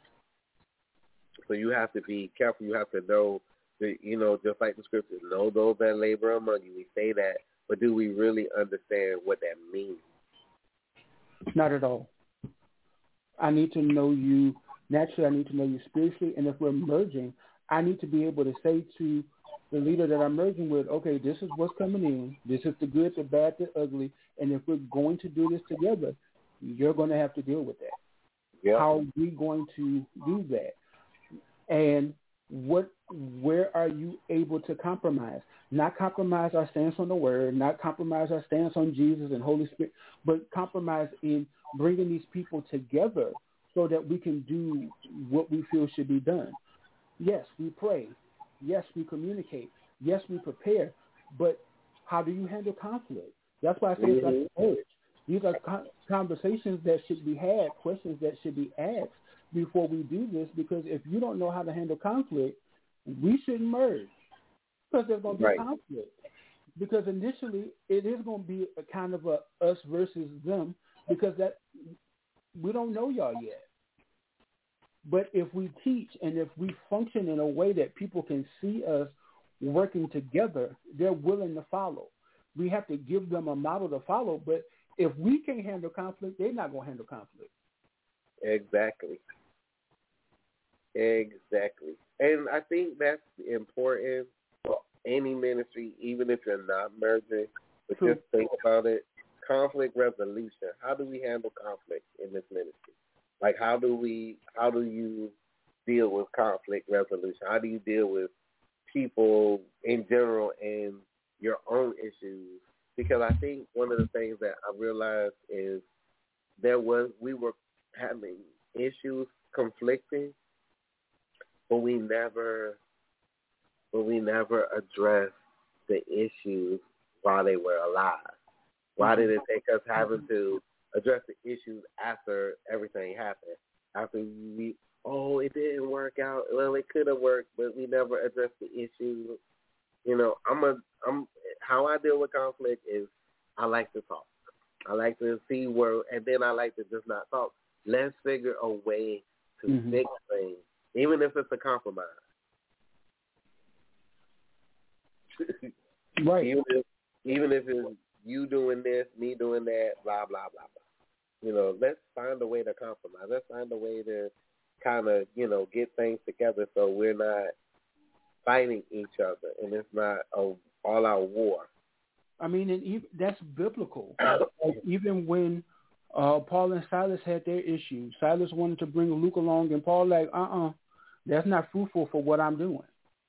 So you have to be careful. You have to know that, just like the scriptures, know those that labor among you. We say that, but do we really understand what that means? Not at all. I need to know you naturally. I need to know you spiritually. And if we're merging, I need to be able to say to the leader that I'm merging with, okay, this is what's coming in. This is the good, the bad, the ugly. And if we're going to do this together, you're going to have to deal with that. Yep. How are we going to do that? And where are you able to compromise? Not compromise our stance on the word, not compromise our stance on Jesus and Holy Spirit, but compromise in bringing these people together so that we can do what we feel should be done. Yes, we pray. Yes, we communicate. Yes, we prepare. But how do you handle conflict? That's why I say it's like marriage. These are conversations that should be had, questions that should be asked before we do this, because if you don't know how to handle conflict, we shouldn't merge because there's going to be conflict. Because initially it is going to be a kind of a us versus them because that we don't know y'all yet. But if we teach and if we function in a way that people can see us working together, they're willing to follow. We have to give them a model to follow. But if we can't handle conflict, they're not going to handle conflict. Exactly. And I think that's important for any ministry, even if you're not merging. But just think about it. Conflict resolution. How do we handle conflict in this ministry? Like, how do you deal with conflict resolution? How do you deal with people in general and your own issues? Because I think one of the things that I realized is we were having issues conflicting, but we never addressed the issues while they were alive. Why did it take us having to address the issues after everything happened? After it didn't work out. Well, it could have worked, but we never addressed the issue. How I deal with conflict is I like to talk. I like to see and then I like to just not talk. Let's figure a way to fix things, even if it's a compromise. Right. Even if it's you doing this, me doing that, blah, blah, blah, blah. Let's find a way to compromise. Let's find a way to kind of, get things together so we're not fighting each other and it's not an all-out war. I mean, and that's biblical. Even when Paul and Silas had their issues, Silas wanted to bring Luke along, and Paul that's not fruitful for what I'm doing.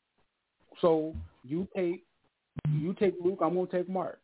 So you take Luke, I'm going to take Mark.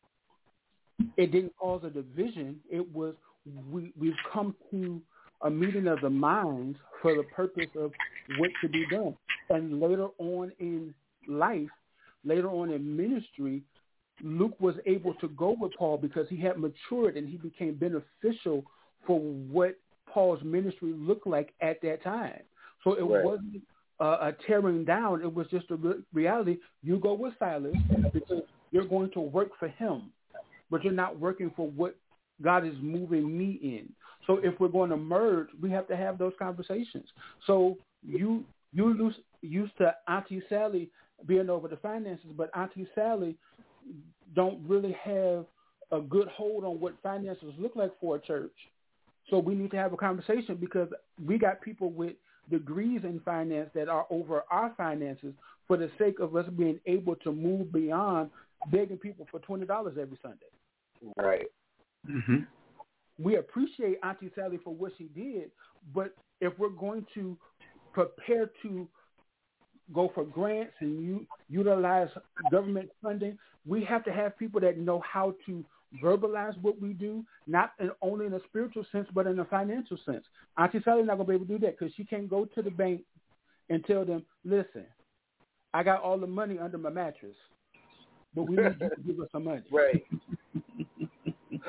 It didn't cause a division. It was we've come to a meeting of the minds for the purpose of what to be done. And later on in life, later on in ministry, Luke was able to go with Paul because he had matured and he became beneficial for what Paul's ministry looked like at that time. So it wasn't a tearing down. It was just a reality. You go with Silas because you're going to work for him, but you're not working for what God is moving me in. So if we're going to merge, we have to have those conversations. So you used to Auntie Sally being over the finances, but Auntie Sally don't really have a good hold on what finances look like for a church. So we need to have a conversation because we got people with degrees in finance that are over our finances for the sake of us being able to move beyond begging people for $20 every Sunday. Right. Mm-hmm. We appreciate Auntie Sally for what she did, but if we're going to prepare to go for grants and utilize government funding, we have to have people that know how to verbalize what we do, not only in a spiritual sense, but in a financial sense. Auntie Sally's not going to be able to do that because she can't go to the bank and tell them, listen, I got all the money under my mattress, but we need you to give us some money. Right.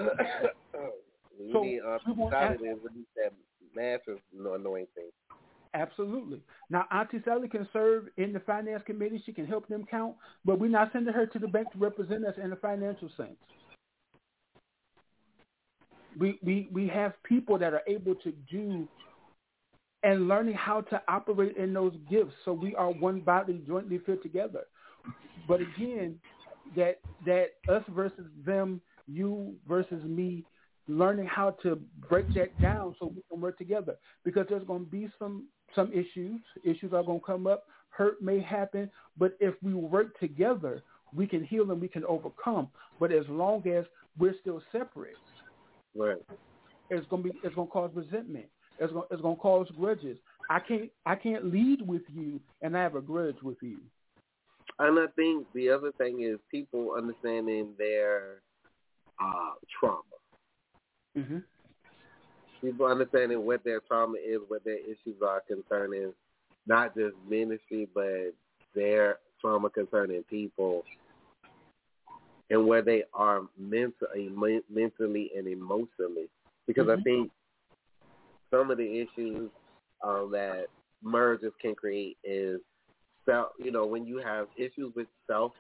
We need Auntie Sally to release that mattress anointing. Absolutely. Now, Auntie Sally can serve in the finance committee. She can help them count, but we're not sending her to the bank to represent us in a financial sense. We have people that are able to do and learning how to operate in those gifts, so we are one body jointly fit together. But again, that us versus them, you versus me, learning how to break that down so we can work together, because there's going to be some issues are going to come up, hurt may happen, but if we work together, we can heal and we can overcome. But as long as we're still separate, right, it's going to cause resentment. It's going to cause grudges. I can't lead with you and I have a grudge with you. And I think the other thing is people understanding their trauma. Mm-hmm. People understanding what their trauma is, what their issues are concerning not just ministry, but their trauma concerning people and where they are mentally and emotionally. Because mm-hmm. I think some of the issues that mergers can create is when you have issues with self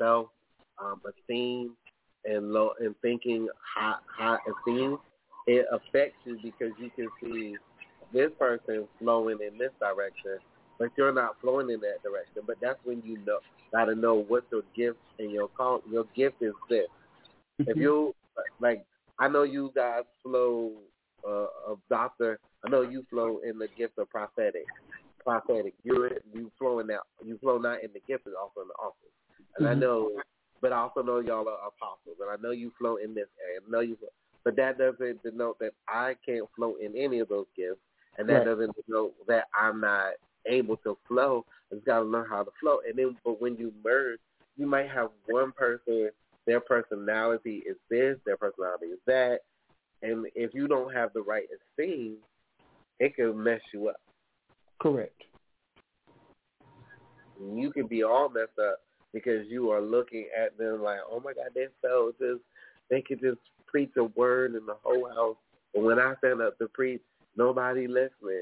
esteem and thinking high esteem, it affects you because you can see this person flowing in this direction, but you're not flowing in that direction. But that's when you gotta know what your gift and your call. Your gift is this. Mm-hmm. If you I know you guys flow doctor. I know you flow in the gift of prophetic. You flow in that. You flow not in the gift, but also in the office. And mm-hmm. I know, but I also know y'all are apostles, and I know you flow in this area. I know you flow, but that doesn't denote that I can't flow in any of those gifts, and that doesn't denote that I'm not able to flow. I just got to learn how to flow. And then, but when you merge, you might have one person, their personality is this, their personality is that, and if you don't have the right esteem, it can mess you up. Correct. You can be all messed up because you are looking at them like, oh my God, they could just preach a word in the whole house. But when I stand up to preach, nobody listening.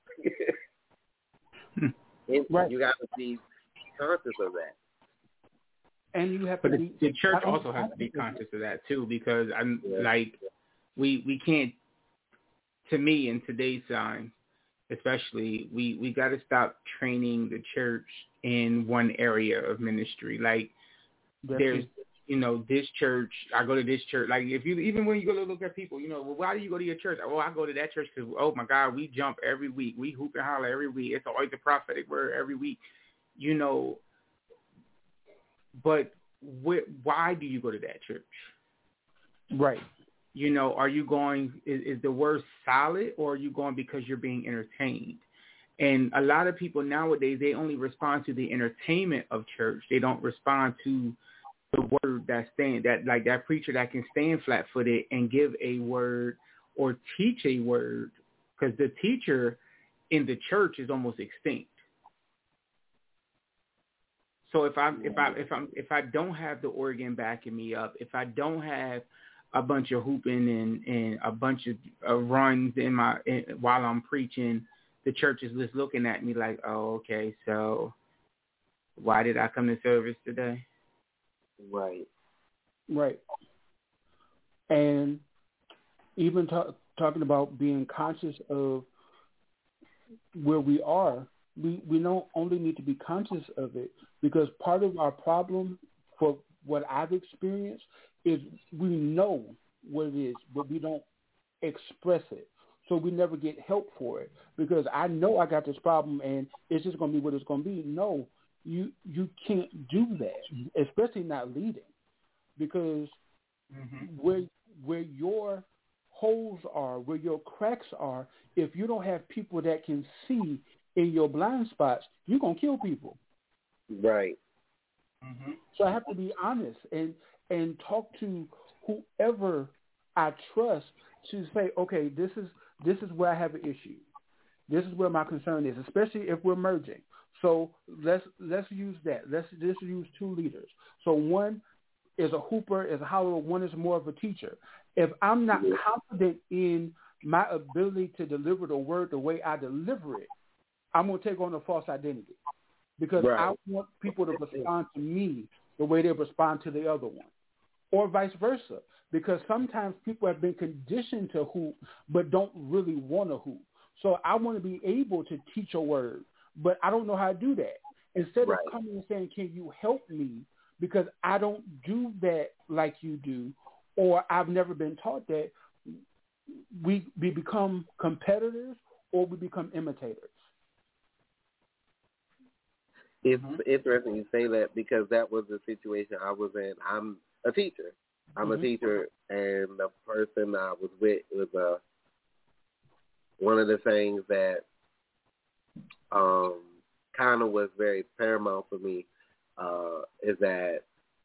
Right. You got to be conscious of that. And you have but to be. The church also has to be conscious of that too, because we can't. To me, in today's time, especially, we got to stop training the church in one area of ministry. Like there's, this church, I go to this church. Like even when you go to look at people, well, why do you go to your church? Oh, I go to that church because, oh my God, we jump every week. We hoop and holler every week. It's always a prophetic word every week, But why do you go to that church? Right. Are you going, is the word solid, or are you going because you're being entertained? And a lot of people nowadays, they only respond to the entertainment of church. They don't respond to the word that preacher that can stand flat-footed and give a word or teach a word, because the teacher in the church is almost extinct. So if I don't have the organ backing me up, if I don't have a bunch of hooping and a bunch of runs while I'm preaching, the church is just looking at me like, oh, okay, so why did I come to service today? Right. And even talking about being conscious of where we are, we don't only need to be conscious of it, because part of our problem, for what I've experienced, is we know what it is, but we don't express it. So we never get help for it, because I know I got this problem and it's just going to be what it's going to be. No, you can't do that, especially not leading, because where your holes are, where your cracks are, if you don't have people that can see in your blind spots, you're going to kill people. Right. Mm-hmm. So I have to be honest and talk to whoever I trust to say, okay, this is where I have an issue. This is where my concern is, especially if we're merging. So let's use that. Let's just use two leaders. So one is a hooper, is a hollower, one is more of a teacher. If I'm not confident in my ability to deliver the word the way I deliver it, I'm going to take on a false identity because I want people to respond to me the way they respond to the other one, or vice versa. Because sometimes people have been conditioned to hoop but don't really want to hoop. So I want to be able to teach a word, but I don't know how to do that. Instead of coming and saying, can you help me? Because I don't do that like you do, or I've never been taught that, we become competitors or we become imitators. It's interesting you say that because that was the situation I was in. I'm a teacher. I'm a teacher, and the person I was with was one of the things that kind of was very paramount for me is that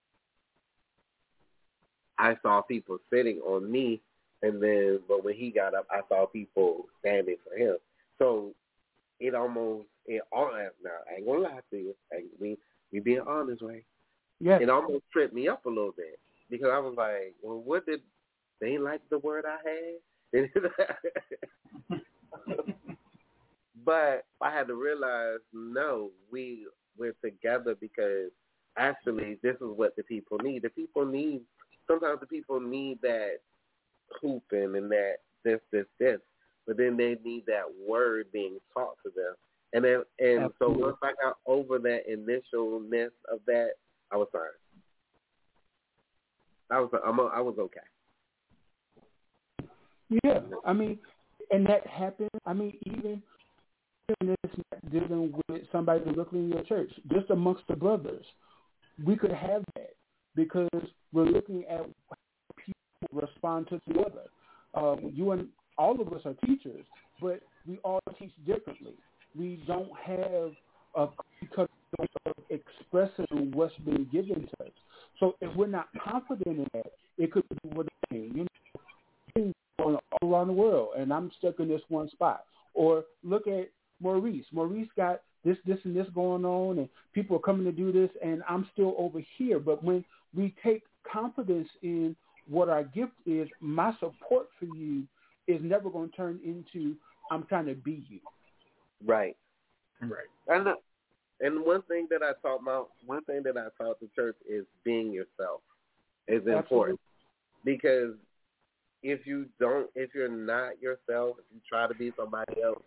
I saw people sitting on me, but when he got up, I saw people standing for him. So now I ain't gonna lie to you. We being honest, right? Yeah. It almost tripped me up a little bit because I was like, well, they ain't like the word I had? But I had to realize, no, we're together because actually this is what the people need. Sometimes the people need that hooping and that this, but then they need that word being taught to them. And so once I got over that initialness of that, I was fine. I was okay. Yeah, I mean, and that happened. I mean, even it's not dealing with somebody looking in your church, just amongst the brothers, we could have that because we're looking at how people respond to the other. You and all of us are teachers, but we all teach differently. We don't have a cut of expressing what's been given to us. So if we're not confident in that, it could be what all around the world, and I'm stuck in this one spot. Or look at Maurice. Maurice got this, and this going on, and people are coming to do this, and I'm still over here. But when we take confidence in what our gift is, my support for you is never going to turn into I'm trying to be you. Right. And one thing that I taught the church is being yourself is important. Because if you're not yourself, if you try to be somebody else,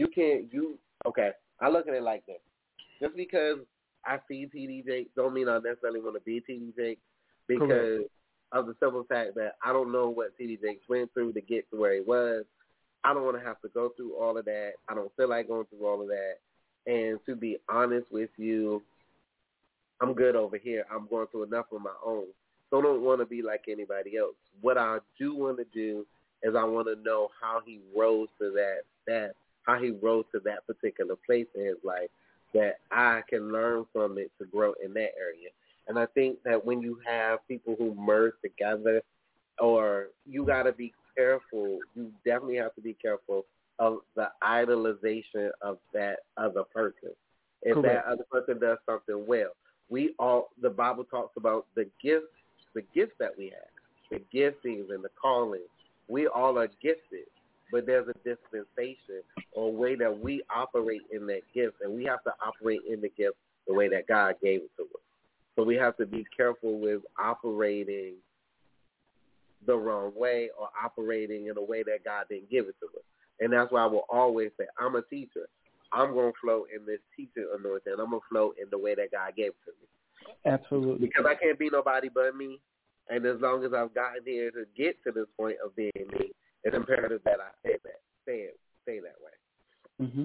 I look at it like this. Just because I see TD Jakes don't mean I necessarily want to be TD Jakes because of the simple fact that I don't know what TD Jakes went through to get to where he was. I don't want to have to go through all of that. I don't feel like going through all of that. And to be honest with you, I'm good over here. I'm going through enough on my own. So I don't want to be like anybody else. What I do want to do is I want to know how he rose to how he rose to that particular place in his life, that I can learn from it to grow in that area. And I think that when you have people who merge together, or you got to be careful, you definitely have to be careful of the idolization of that other person. If that other person does something well, the Bible talks about the gifts that we have, the giftings and the callings. We all are gifted, but there's a dispensation or a way that we operate in that gift, and we have to operate in the gift the way that God gave it to us. So we have to be careful with operating the wrong way or operating in a way that God didn't give it to us. And that's why I will always say, I'm a teacher. I'm going to flow in this teaching anointing. I'm going to flow in the way that God gave it to me. Absolutely. Because I can't be nobody but me. And as long as I've gotten here to get to this point of being me, it's imperative that I stay that way. Mm-hmm.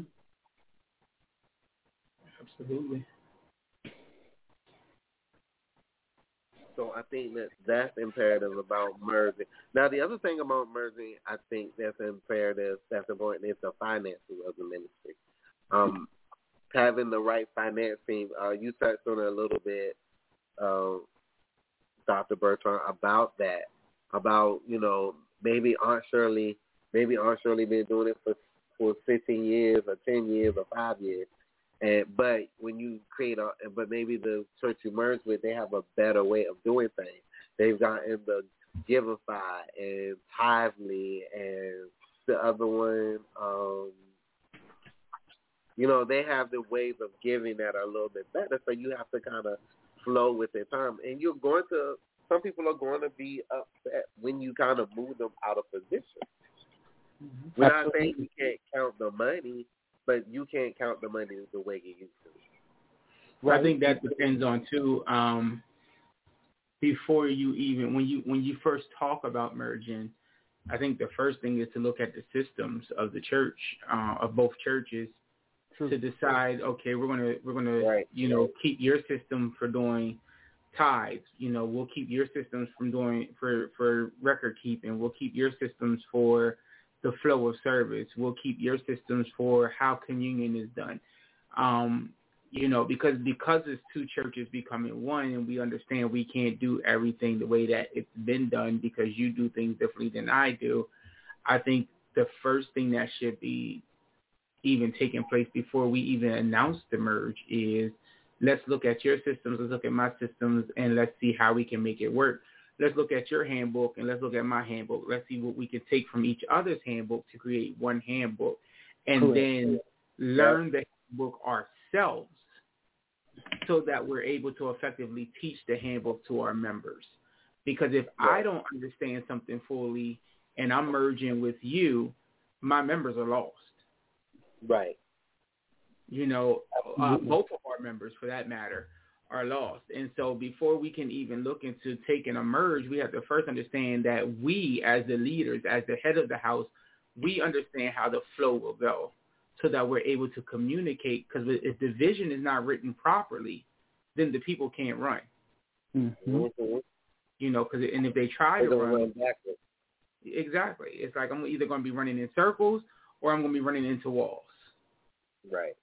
Absolutely. So I think that's imperative about merging. Now, the other thing about merging, I think that's imperative, that's important, is the financing of the ministry. Having the right finance team. You touched on it a little bit, Dr. Bertrand, about that. About, maybe Aunt Shirley been doing it for 15 years or 10 years or 5 years. But when you but maybe the church you merge with, they have a better way of doing things. They've gotten the Giveify and Tithely and the other one. they have the ways of giving that are a little bit better. So you have to kind of flow with their time. And some people are going to be upset when you kind of move them out of position. Mm-hmm. We're not saying you can't count the money, but you can't count the money the way you used to. Right. I think that depends on too. Before you even when you first talk about merging, I think the first thing is to look at the systems of the church, of both churches, to decide. Okay, we're gonna right. Keep your system for doing tithes. We'll keep your systems from doing for record keeping. We'll keep your systems for the flow of service. We'll keep your systems for how communion is done. Because it's two churches becoming one, and we understand we can't do everything the way that it's been done because you do things differently than I do. I think the first thing that should be even taking place before we even announce the merge is let's look at your systems, let's look at my systems, and let's see how we can make it work. Let's look at your handbook, and let's look at my handbook. Let's see what we can take from each other's handbook to create one handbook, and then learn the handbook ourselves, so that we're able to effectively teach the handbook to our members. Because if I don't understand something fully and I'm merging with you, my members are lost. Right. Both of our members, for that matter, are lost. And so before we can even look into taking a merge, we have to first understand that we, as the leaders, as the head of the house, we understand how the flow will go, so that we're able to communicate. Because if the vision is not written properly, then the people can't run. Mm-hmm. And if they try to run backwards. Exactly. It's like I'm either going to be running in circles or I'm going to be running into walls. Right.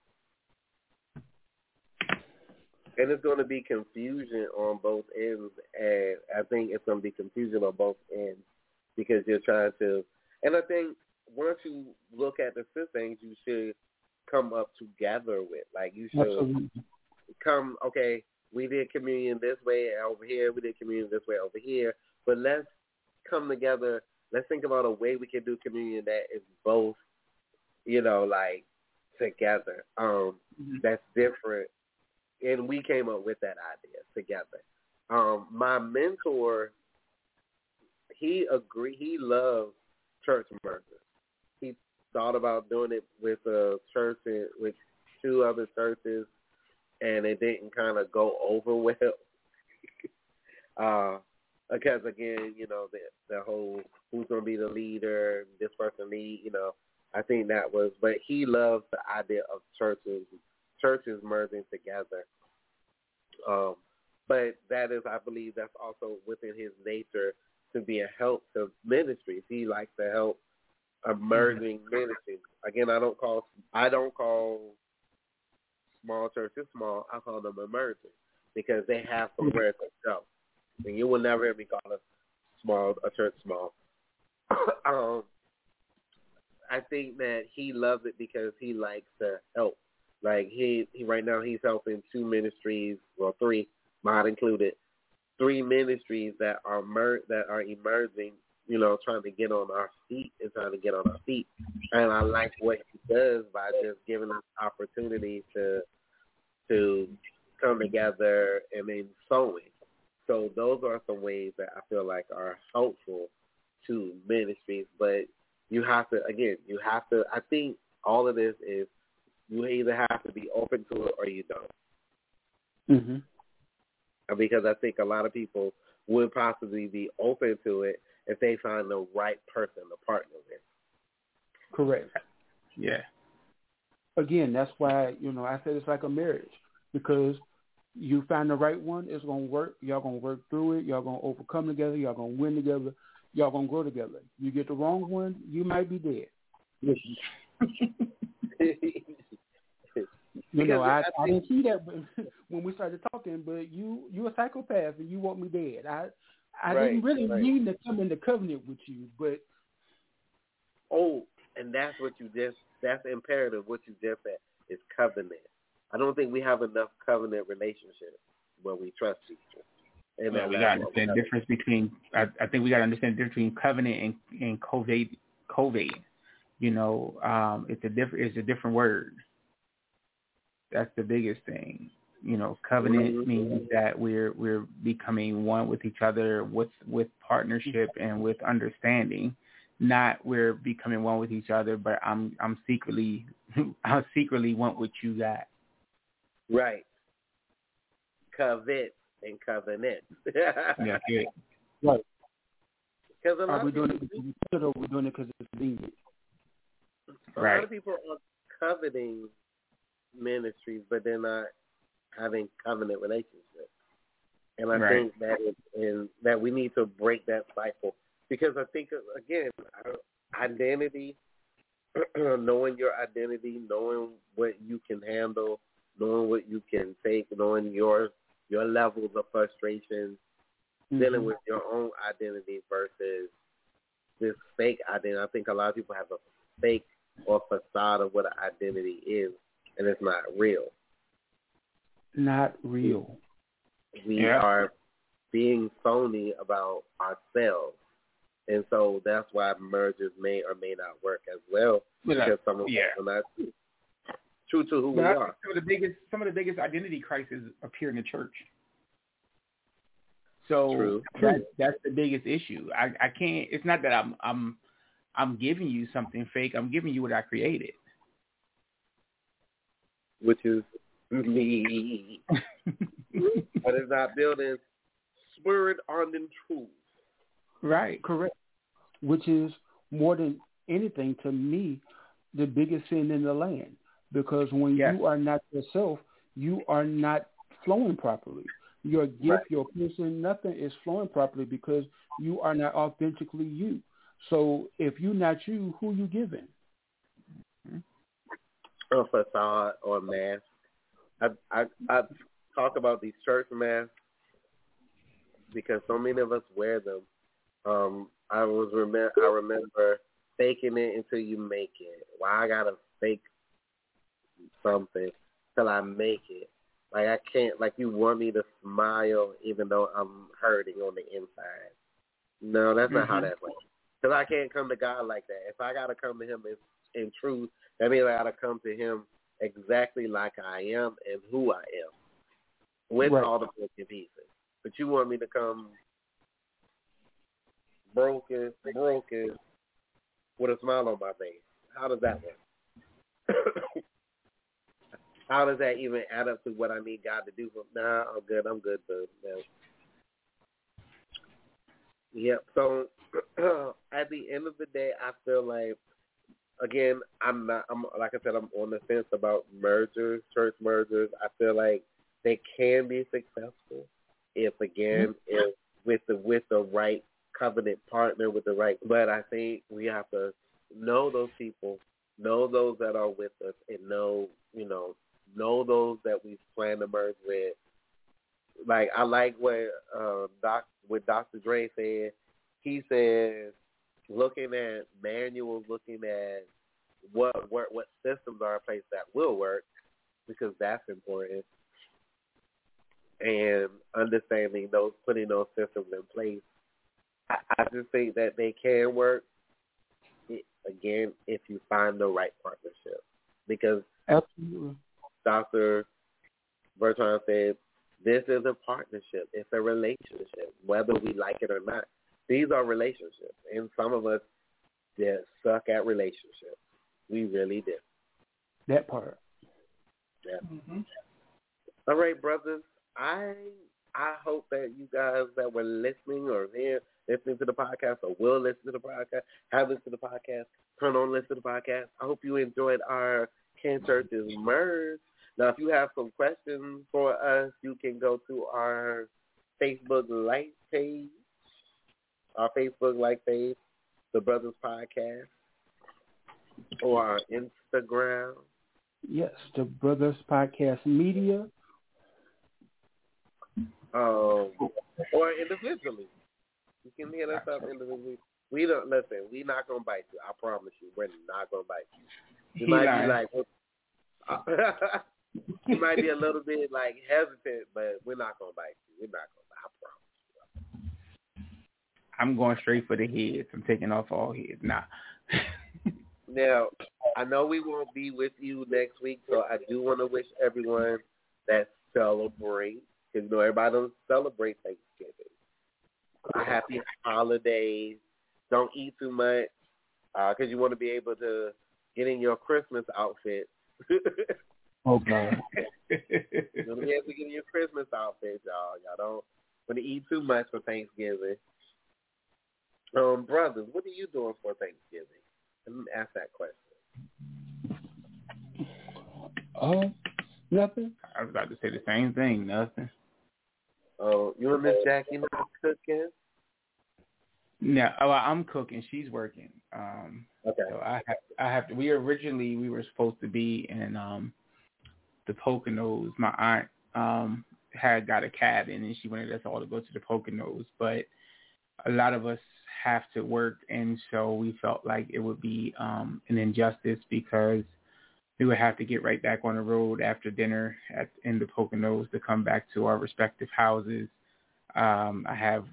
And it's going to be confusion on both ends. And I think it's going to be confusion on both ends because you're trying to. And I think once you look at the things you should come up together with. Like you should come, okay, we did communion this way over here, we did communion this way over here, but let's come together. Let's think about a way we can do communion that is both, together. That's different. And we came up with that idea together. My mentor, he loved church mergers. He thought about doing it with a church, with two other churches, and it didn't kind of go over well. Because again, the whole who's going to be the leader, this person lead, I think that was, but he loves the idea of churches merging together. But that is, I believe, that's also within his nature to be a help to ministries. He likes to help emerging ministries. Again, I don't call small churches small. I call them emerging because they have somewhere to go. And you will never hear me call a church small. I think that he loves it because he likes to help. Like he right now he's helping two ministries, well, three, mine included, 3 ministries that are emerging, trying to get on our feet and trying to get on our feet. And I like what he does by just giving us opportunity to come together and then sowing. So those are some ways that I feel like are helpful to ministries. But you have to, I think all of this is you either have to be open to it or you don't. Mm-hmm. Because I think a lot of people would possibly be open to it if they find the right person to partner with. Correct. Yeah. Again, that's why, I said it's like a marriage, because you find the right one, it's going to work. Y'all going to work through it. Y'all going to overcome together. Y'all going to win together. Y'all going to grow together. You get the wrong one, you might be dead. I didn't see that when we started talking, but you're a psychopath and you want me dead. I didn't really mean to come into covenant with you, but and that's that's imperative. What you just said is covenant. I don't think we have enough covenant relationships where we trust each other. And we got to understand the difference between. I think we got to understand the difference between covenant and covade. It's a different word. the biggest thing. You know, covenant means that we're becoming one with each other with partnership and with understanding. Not we're becoming one with each other, but I'm secretly want what you got. Right. Covet and covenant. Yeah, good. Right. Because are we doing it because it's good, or we're doing it because it's convenient? A lot of people are coveting ministries, but they're not having covenant relationships. And I think that we need to break that cycle. Because I think, again, identity, knowing your identity, knowing what you can handle, knowing what you can take, knowing your levels of frustration, dealing with your own identity versus this fake identity. I think a lot of people have a fake or facade of what an identity is, and it's not real. Not real. We are being phony about ourselves. And so that's why mergers may or may not work as well, because some of us are not true to who we are. Some of the biggest identity crises appear in the church. So that's the biggest issue. I can't. It's not that I'm giving you something fake. I'm giving you what I created, which is me. But it's not building spirit on the truth. Right, correct. Which is more than anything to me the biggest sin in the land, because when you are not yourself, you are not flowing properly. Your gift, your person, nothing is flowing properly because you are not authentically you. So if you're not you, who you giving? A facade or mask. I talk about these church masks because so many of us wear them. I remember faking it until you make it. Why I gotta fake something till I make it? Like I can't. Like you want me to smile even though I'm hurting on the inside. No, that's not how that works. Because I can't come to God like that. If I gotta come to Him in truth, that means I gotta come to Him exactly like I am and who I am, with all the broken pieces. But you want me to come broken, with a smile on my face. How does that work? How does that even add up to what I need God to do? Nah, I'm good, bud. No. Yep. So at the end of the day, I feel like, again, I'm like I said, I'm on the fence about mergers, church mergers. I feel like they can be successful if with the right covenant partner, with the right. But I think we have to know those people, know those that are with us, and know those that we plan to merge with. Like I like what Dr. Dre said. He says, looking at manuals, looking at what systems are in place that will work, because that's important, and understanding putting those systems in place. I just think that they can work, again, if you find the right partnership. Because absolutely, Dr. Bertrand said, this is a partnership. It's a relationship, whether we like it or not. These are relationships, and some of us just suck at relationships. We really do. That part. Yeah. All right, brothers. I hope that you guys that were listening or listening to the podcast or will listen to the podcast, have listened to the podcast, turn on listen to the podcast. I hope you enjoyed our Can Churches Merge. Now, if you have some questions for us, you can go to our Facebook like page, The Brothers Podcast, or our Instagram. Yes, The Brothers Podcast Media. Or individually. You can hit us up individually. We're not going to bite you. I promise you. We're not going to bite you. You might be like, you might be a little bit like hesitant, but we're not going to bite you. We're not going to bite you. I promise you. I'm going straight for the heads. I'm taking off all heads. Nah. Now, I know we won't be with you next week, so I do want to wish everyone that celebrates, because everybody doesn't celebrate Thanksgiving. A happy holidays. Don't eat too much, because you want to be able to get in your Christmas outfit. Oh, God. You want to be able to get in your Christmas outfit, y'all. Y'all don't want to eat too much for Thanksgiving. Brothers, what are you doing for Thanksgiving? Let me ask that question. Nothing. I was about to say the same thing. Nothing. Oh, you and Miss Jackie not cooking? No, I'm cooking. She's working. Okay. So I have to. We were supposed to be in the Poconos. My aunt had got a cabin, and she wanted us all to go to the Poconos, but a lot of us have to work, and so we felt like it would be an injustice because we would have to get right back on the road after dinner in the Poconos to come back to our respective houses. I have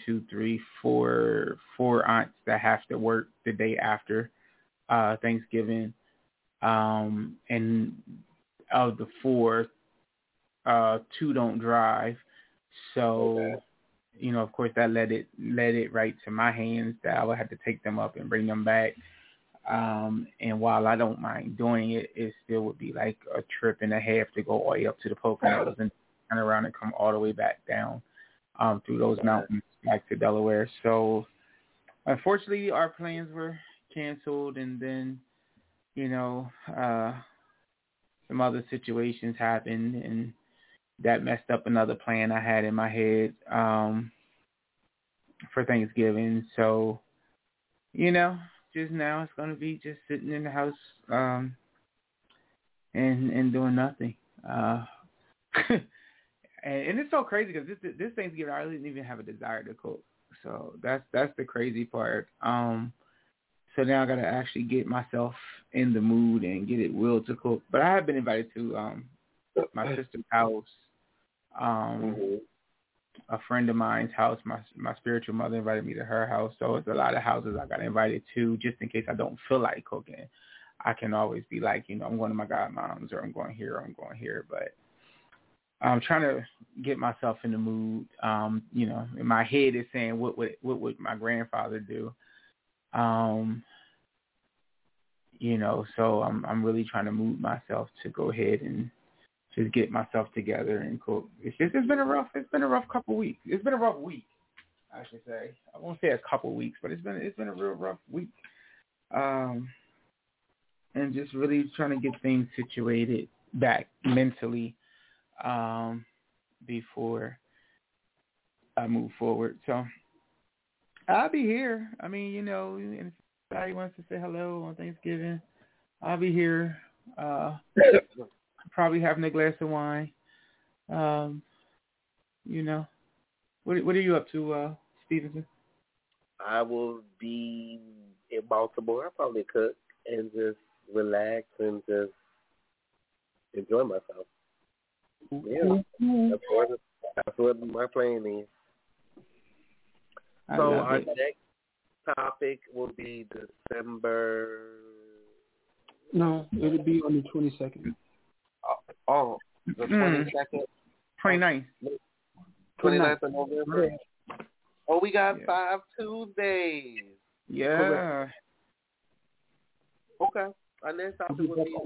4 aunts that have to work the day after Thanksgiving, and of the 4, 2 don't drive, so. Okay. You know, of course, that led it right to my hands that I would have to take them up and bring them back. And while I don't mind doing it, it still would be like a trip and a half to go all the way up to the Poconos and turn around and come all the way back down through those mountains back to Delaware. So, unfortunately, our plans were canceled, and then, you know, some other situations happened, and that messed up another plan I had in my head for Thanksgiving. So, you know, just now it's going to be just sitting in the house and doing nothing. And it's so crazy because this Thanksgiving I didn't even have a desire to cook. So that's the crazy part. So now I got to actually get myself in the mood and get it will to cook. But I have been invited to my sister's house. A friend of mine's house, my spiritual mother invited me to her house, so it's a lot of houses I got invited to just in case I don't feel like cooking. I can always be like, you know, I'm going to my godmom's, or I'm going here, but I'm trying to get myself in the mood. You know, in my head is saying what would my grandfather do? You know, so I'm really trying to move myself to go ahead and just get myself together and cook. It's been a rough couple weeks. It's been a rough week, I should say. I won't say a couple weeks, but it's been a real rough week. And just really trying to get things situated back mentally before I move forward. So I'll be here. I mean, you know, if anybody wants to say hello on Thanksgiving, I'll be here. Probably having a glass of wine. You know, what are you up to, Stevenson? I will be in Baltimore. I'll probably cook and just relax and just enjoy myself. Yeah, that's what my plan is. So our next topic will be December. No, it'll be on the 22nd. Oh, the 22nd? 29th. 29th of November? Oh, we got 5 Tuesdays. Yeah. Correct. Okay. Our next topic will be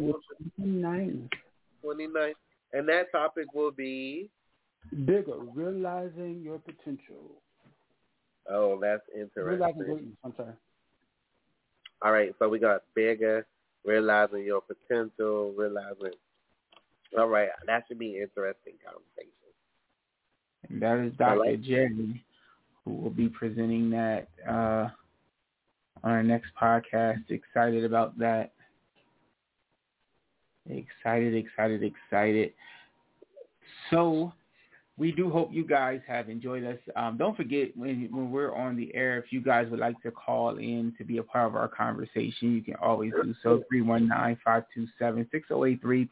29th. And that topic will be? Bigger, realizing your potential. Oh, that's interesting. Realizing greatness, I'm sorry. All right, so we got bigger, realizing your potential, realizing. All right, that should be an interesting conversation. And that is Dr. Jerry, who will be presenting that on our next podcast. Excited about that. Excited. So we do hope you guys have enjoyed us. Don't forget, when we're on the air, if you guys would like to call in to be a part of our conversation, you can always do so. 319-527-6083,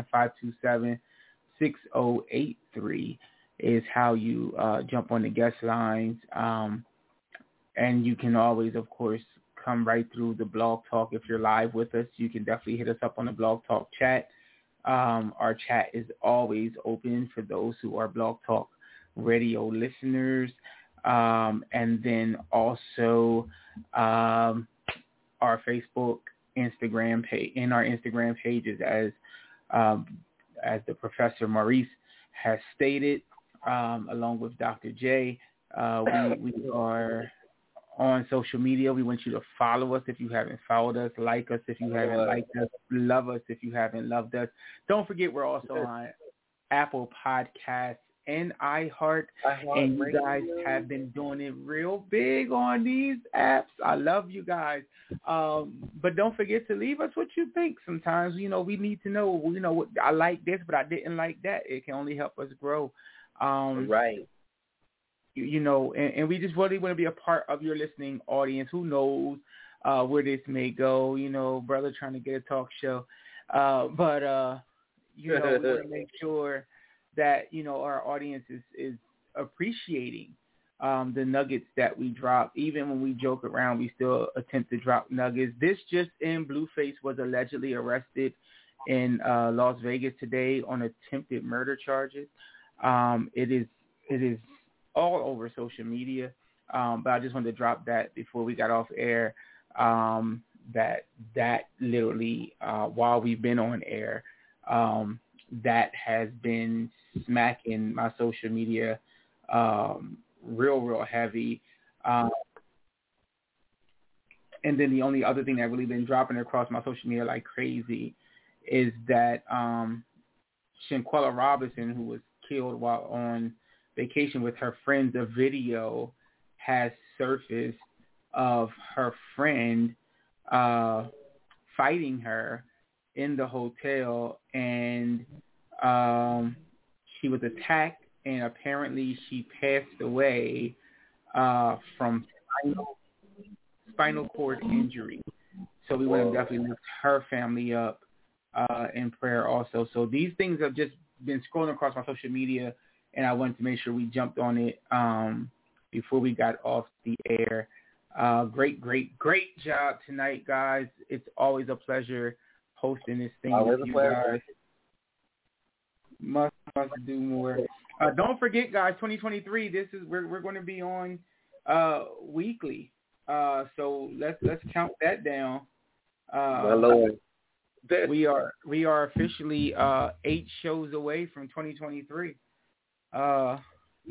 319-527-6083 is how you jump on the guest lines. And you can always, of course, come right through the Blog Talk. If you're live with us, you can definitely hit us up on the Blog Talk chat. Our chat is always open for those who are Blog Talk radio listeners. And then also our Facebook, Instagram page, in our Instagram pages, as the Professor Maurice has stated, along with Dr. J. We are on social media. We want you to follow us if you haven't followed us, like us if you haven't liked us, love us if you haven't loved us. Don't forget we're also on Apple Podcasts and iHeart, and you guys have been doing it real big on these apps. I love you guys. But don't forget to leave us what you think. Sometimes, we need to know, what I like this, but I didn't like that. It can only help us grow. Right. And we just really want to be a part of your listening audience. Who knows where this may go, brother trying to get a talk show. But we want to make sure that, our audience is appreciating the nuggets that we drop. Even when we joke around, we still attempt to drop nuggets. This just in, Blueface was allegedly arrested in Las Vegas today on attempted murder charges. It is all over social media, but I just wanted to drop that before we got off air, that literally, while we've been on air, that has been smacking my social media real heavy. And then the only other thing that really been dropping across my social media like crazy is that Shanquella Robinson, who was killed while on vacation with her friends, a video has surfaced of her friend fighting her in the hotel, and she was attacked, and apparently she passed away from spinal cord injury. So we want to definitely lift her family up in prayer also. So these things have just been scrolling across my social media, and I wanted to make sure we jumped on it before we got off the air. Great job tonight, guys. It's always a pleasure hosting this thing with you guys. Must do more. Don't forget, guys, 2023. We're going to be on weekly. So let's count that down. My Lord. We are officially 8 shows away from 2023. Yeah.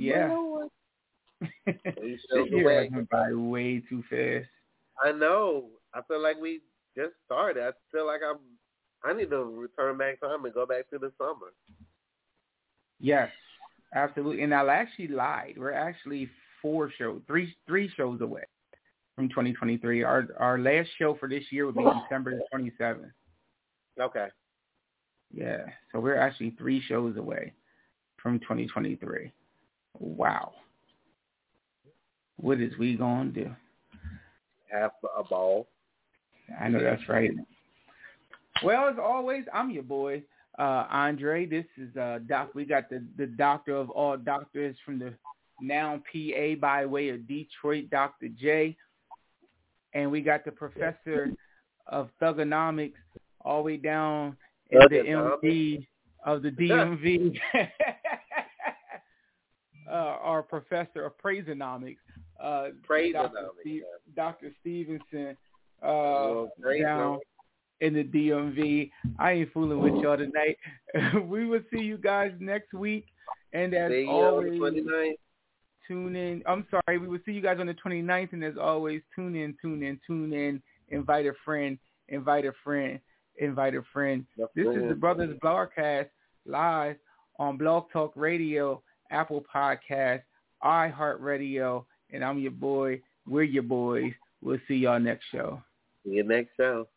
8 This shows year away. went by way too fast. I know. I feel like we just started. I feel like I need to return back time and go back to the summer. Yes, absolutely. And I actually lied. We're actually 3 shows away from 2023. Our last show for this year would be December 27th. Okay. Yeah. So we're actually 3 shows away from 2023. Wow. What is we gonna do? Have a ball. I know that's right. Well, as always, I'm your boy, Andre. This is Doc. We got the doctor of all doctors from the now PA by way of Detroit, Dr. J. And we got the professor of thugonomics all the way down in the MD of the DMV. Our professor of praisenomics, Dr. Stevenson, down in the DMV. I ain't fooling with y'all tonight. We will see you guys next week. And as always, tune in. I'm sorry, we will see you guys on the 29th. And as always, tune in. Invite a friend. This is the Brothers Broadcast live on Blog Talk Radio, Apple Podcasts, iHeartRadio, and I'm your boy. We're your boys. We'll see y'all next show. See you next show.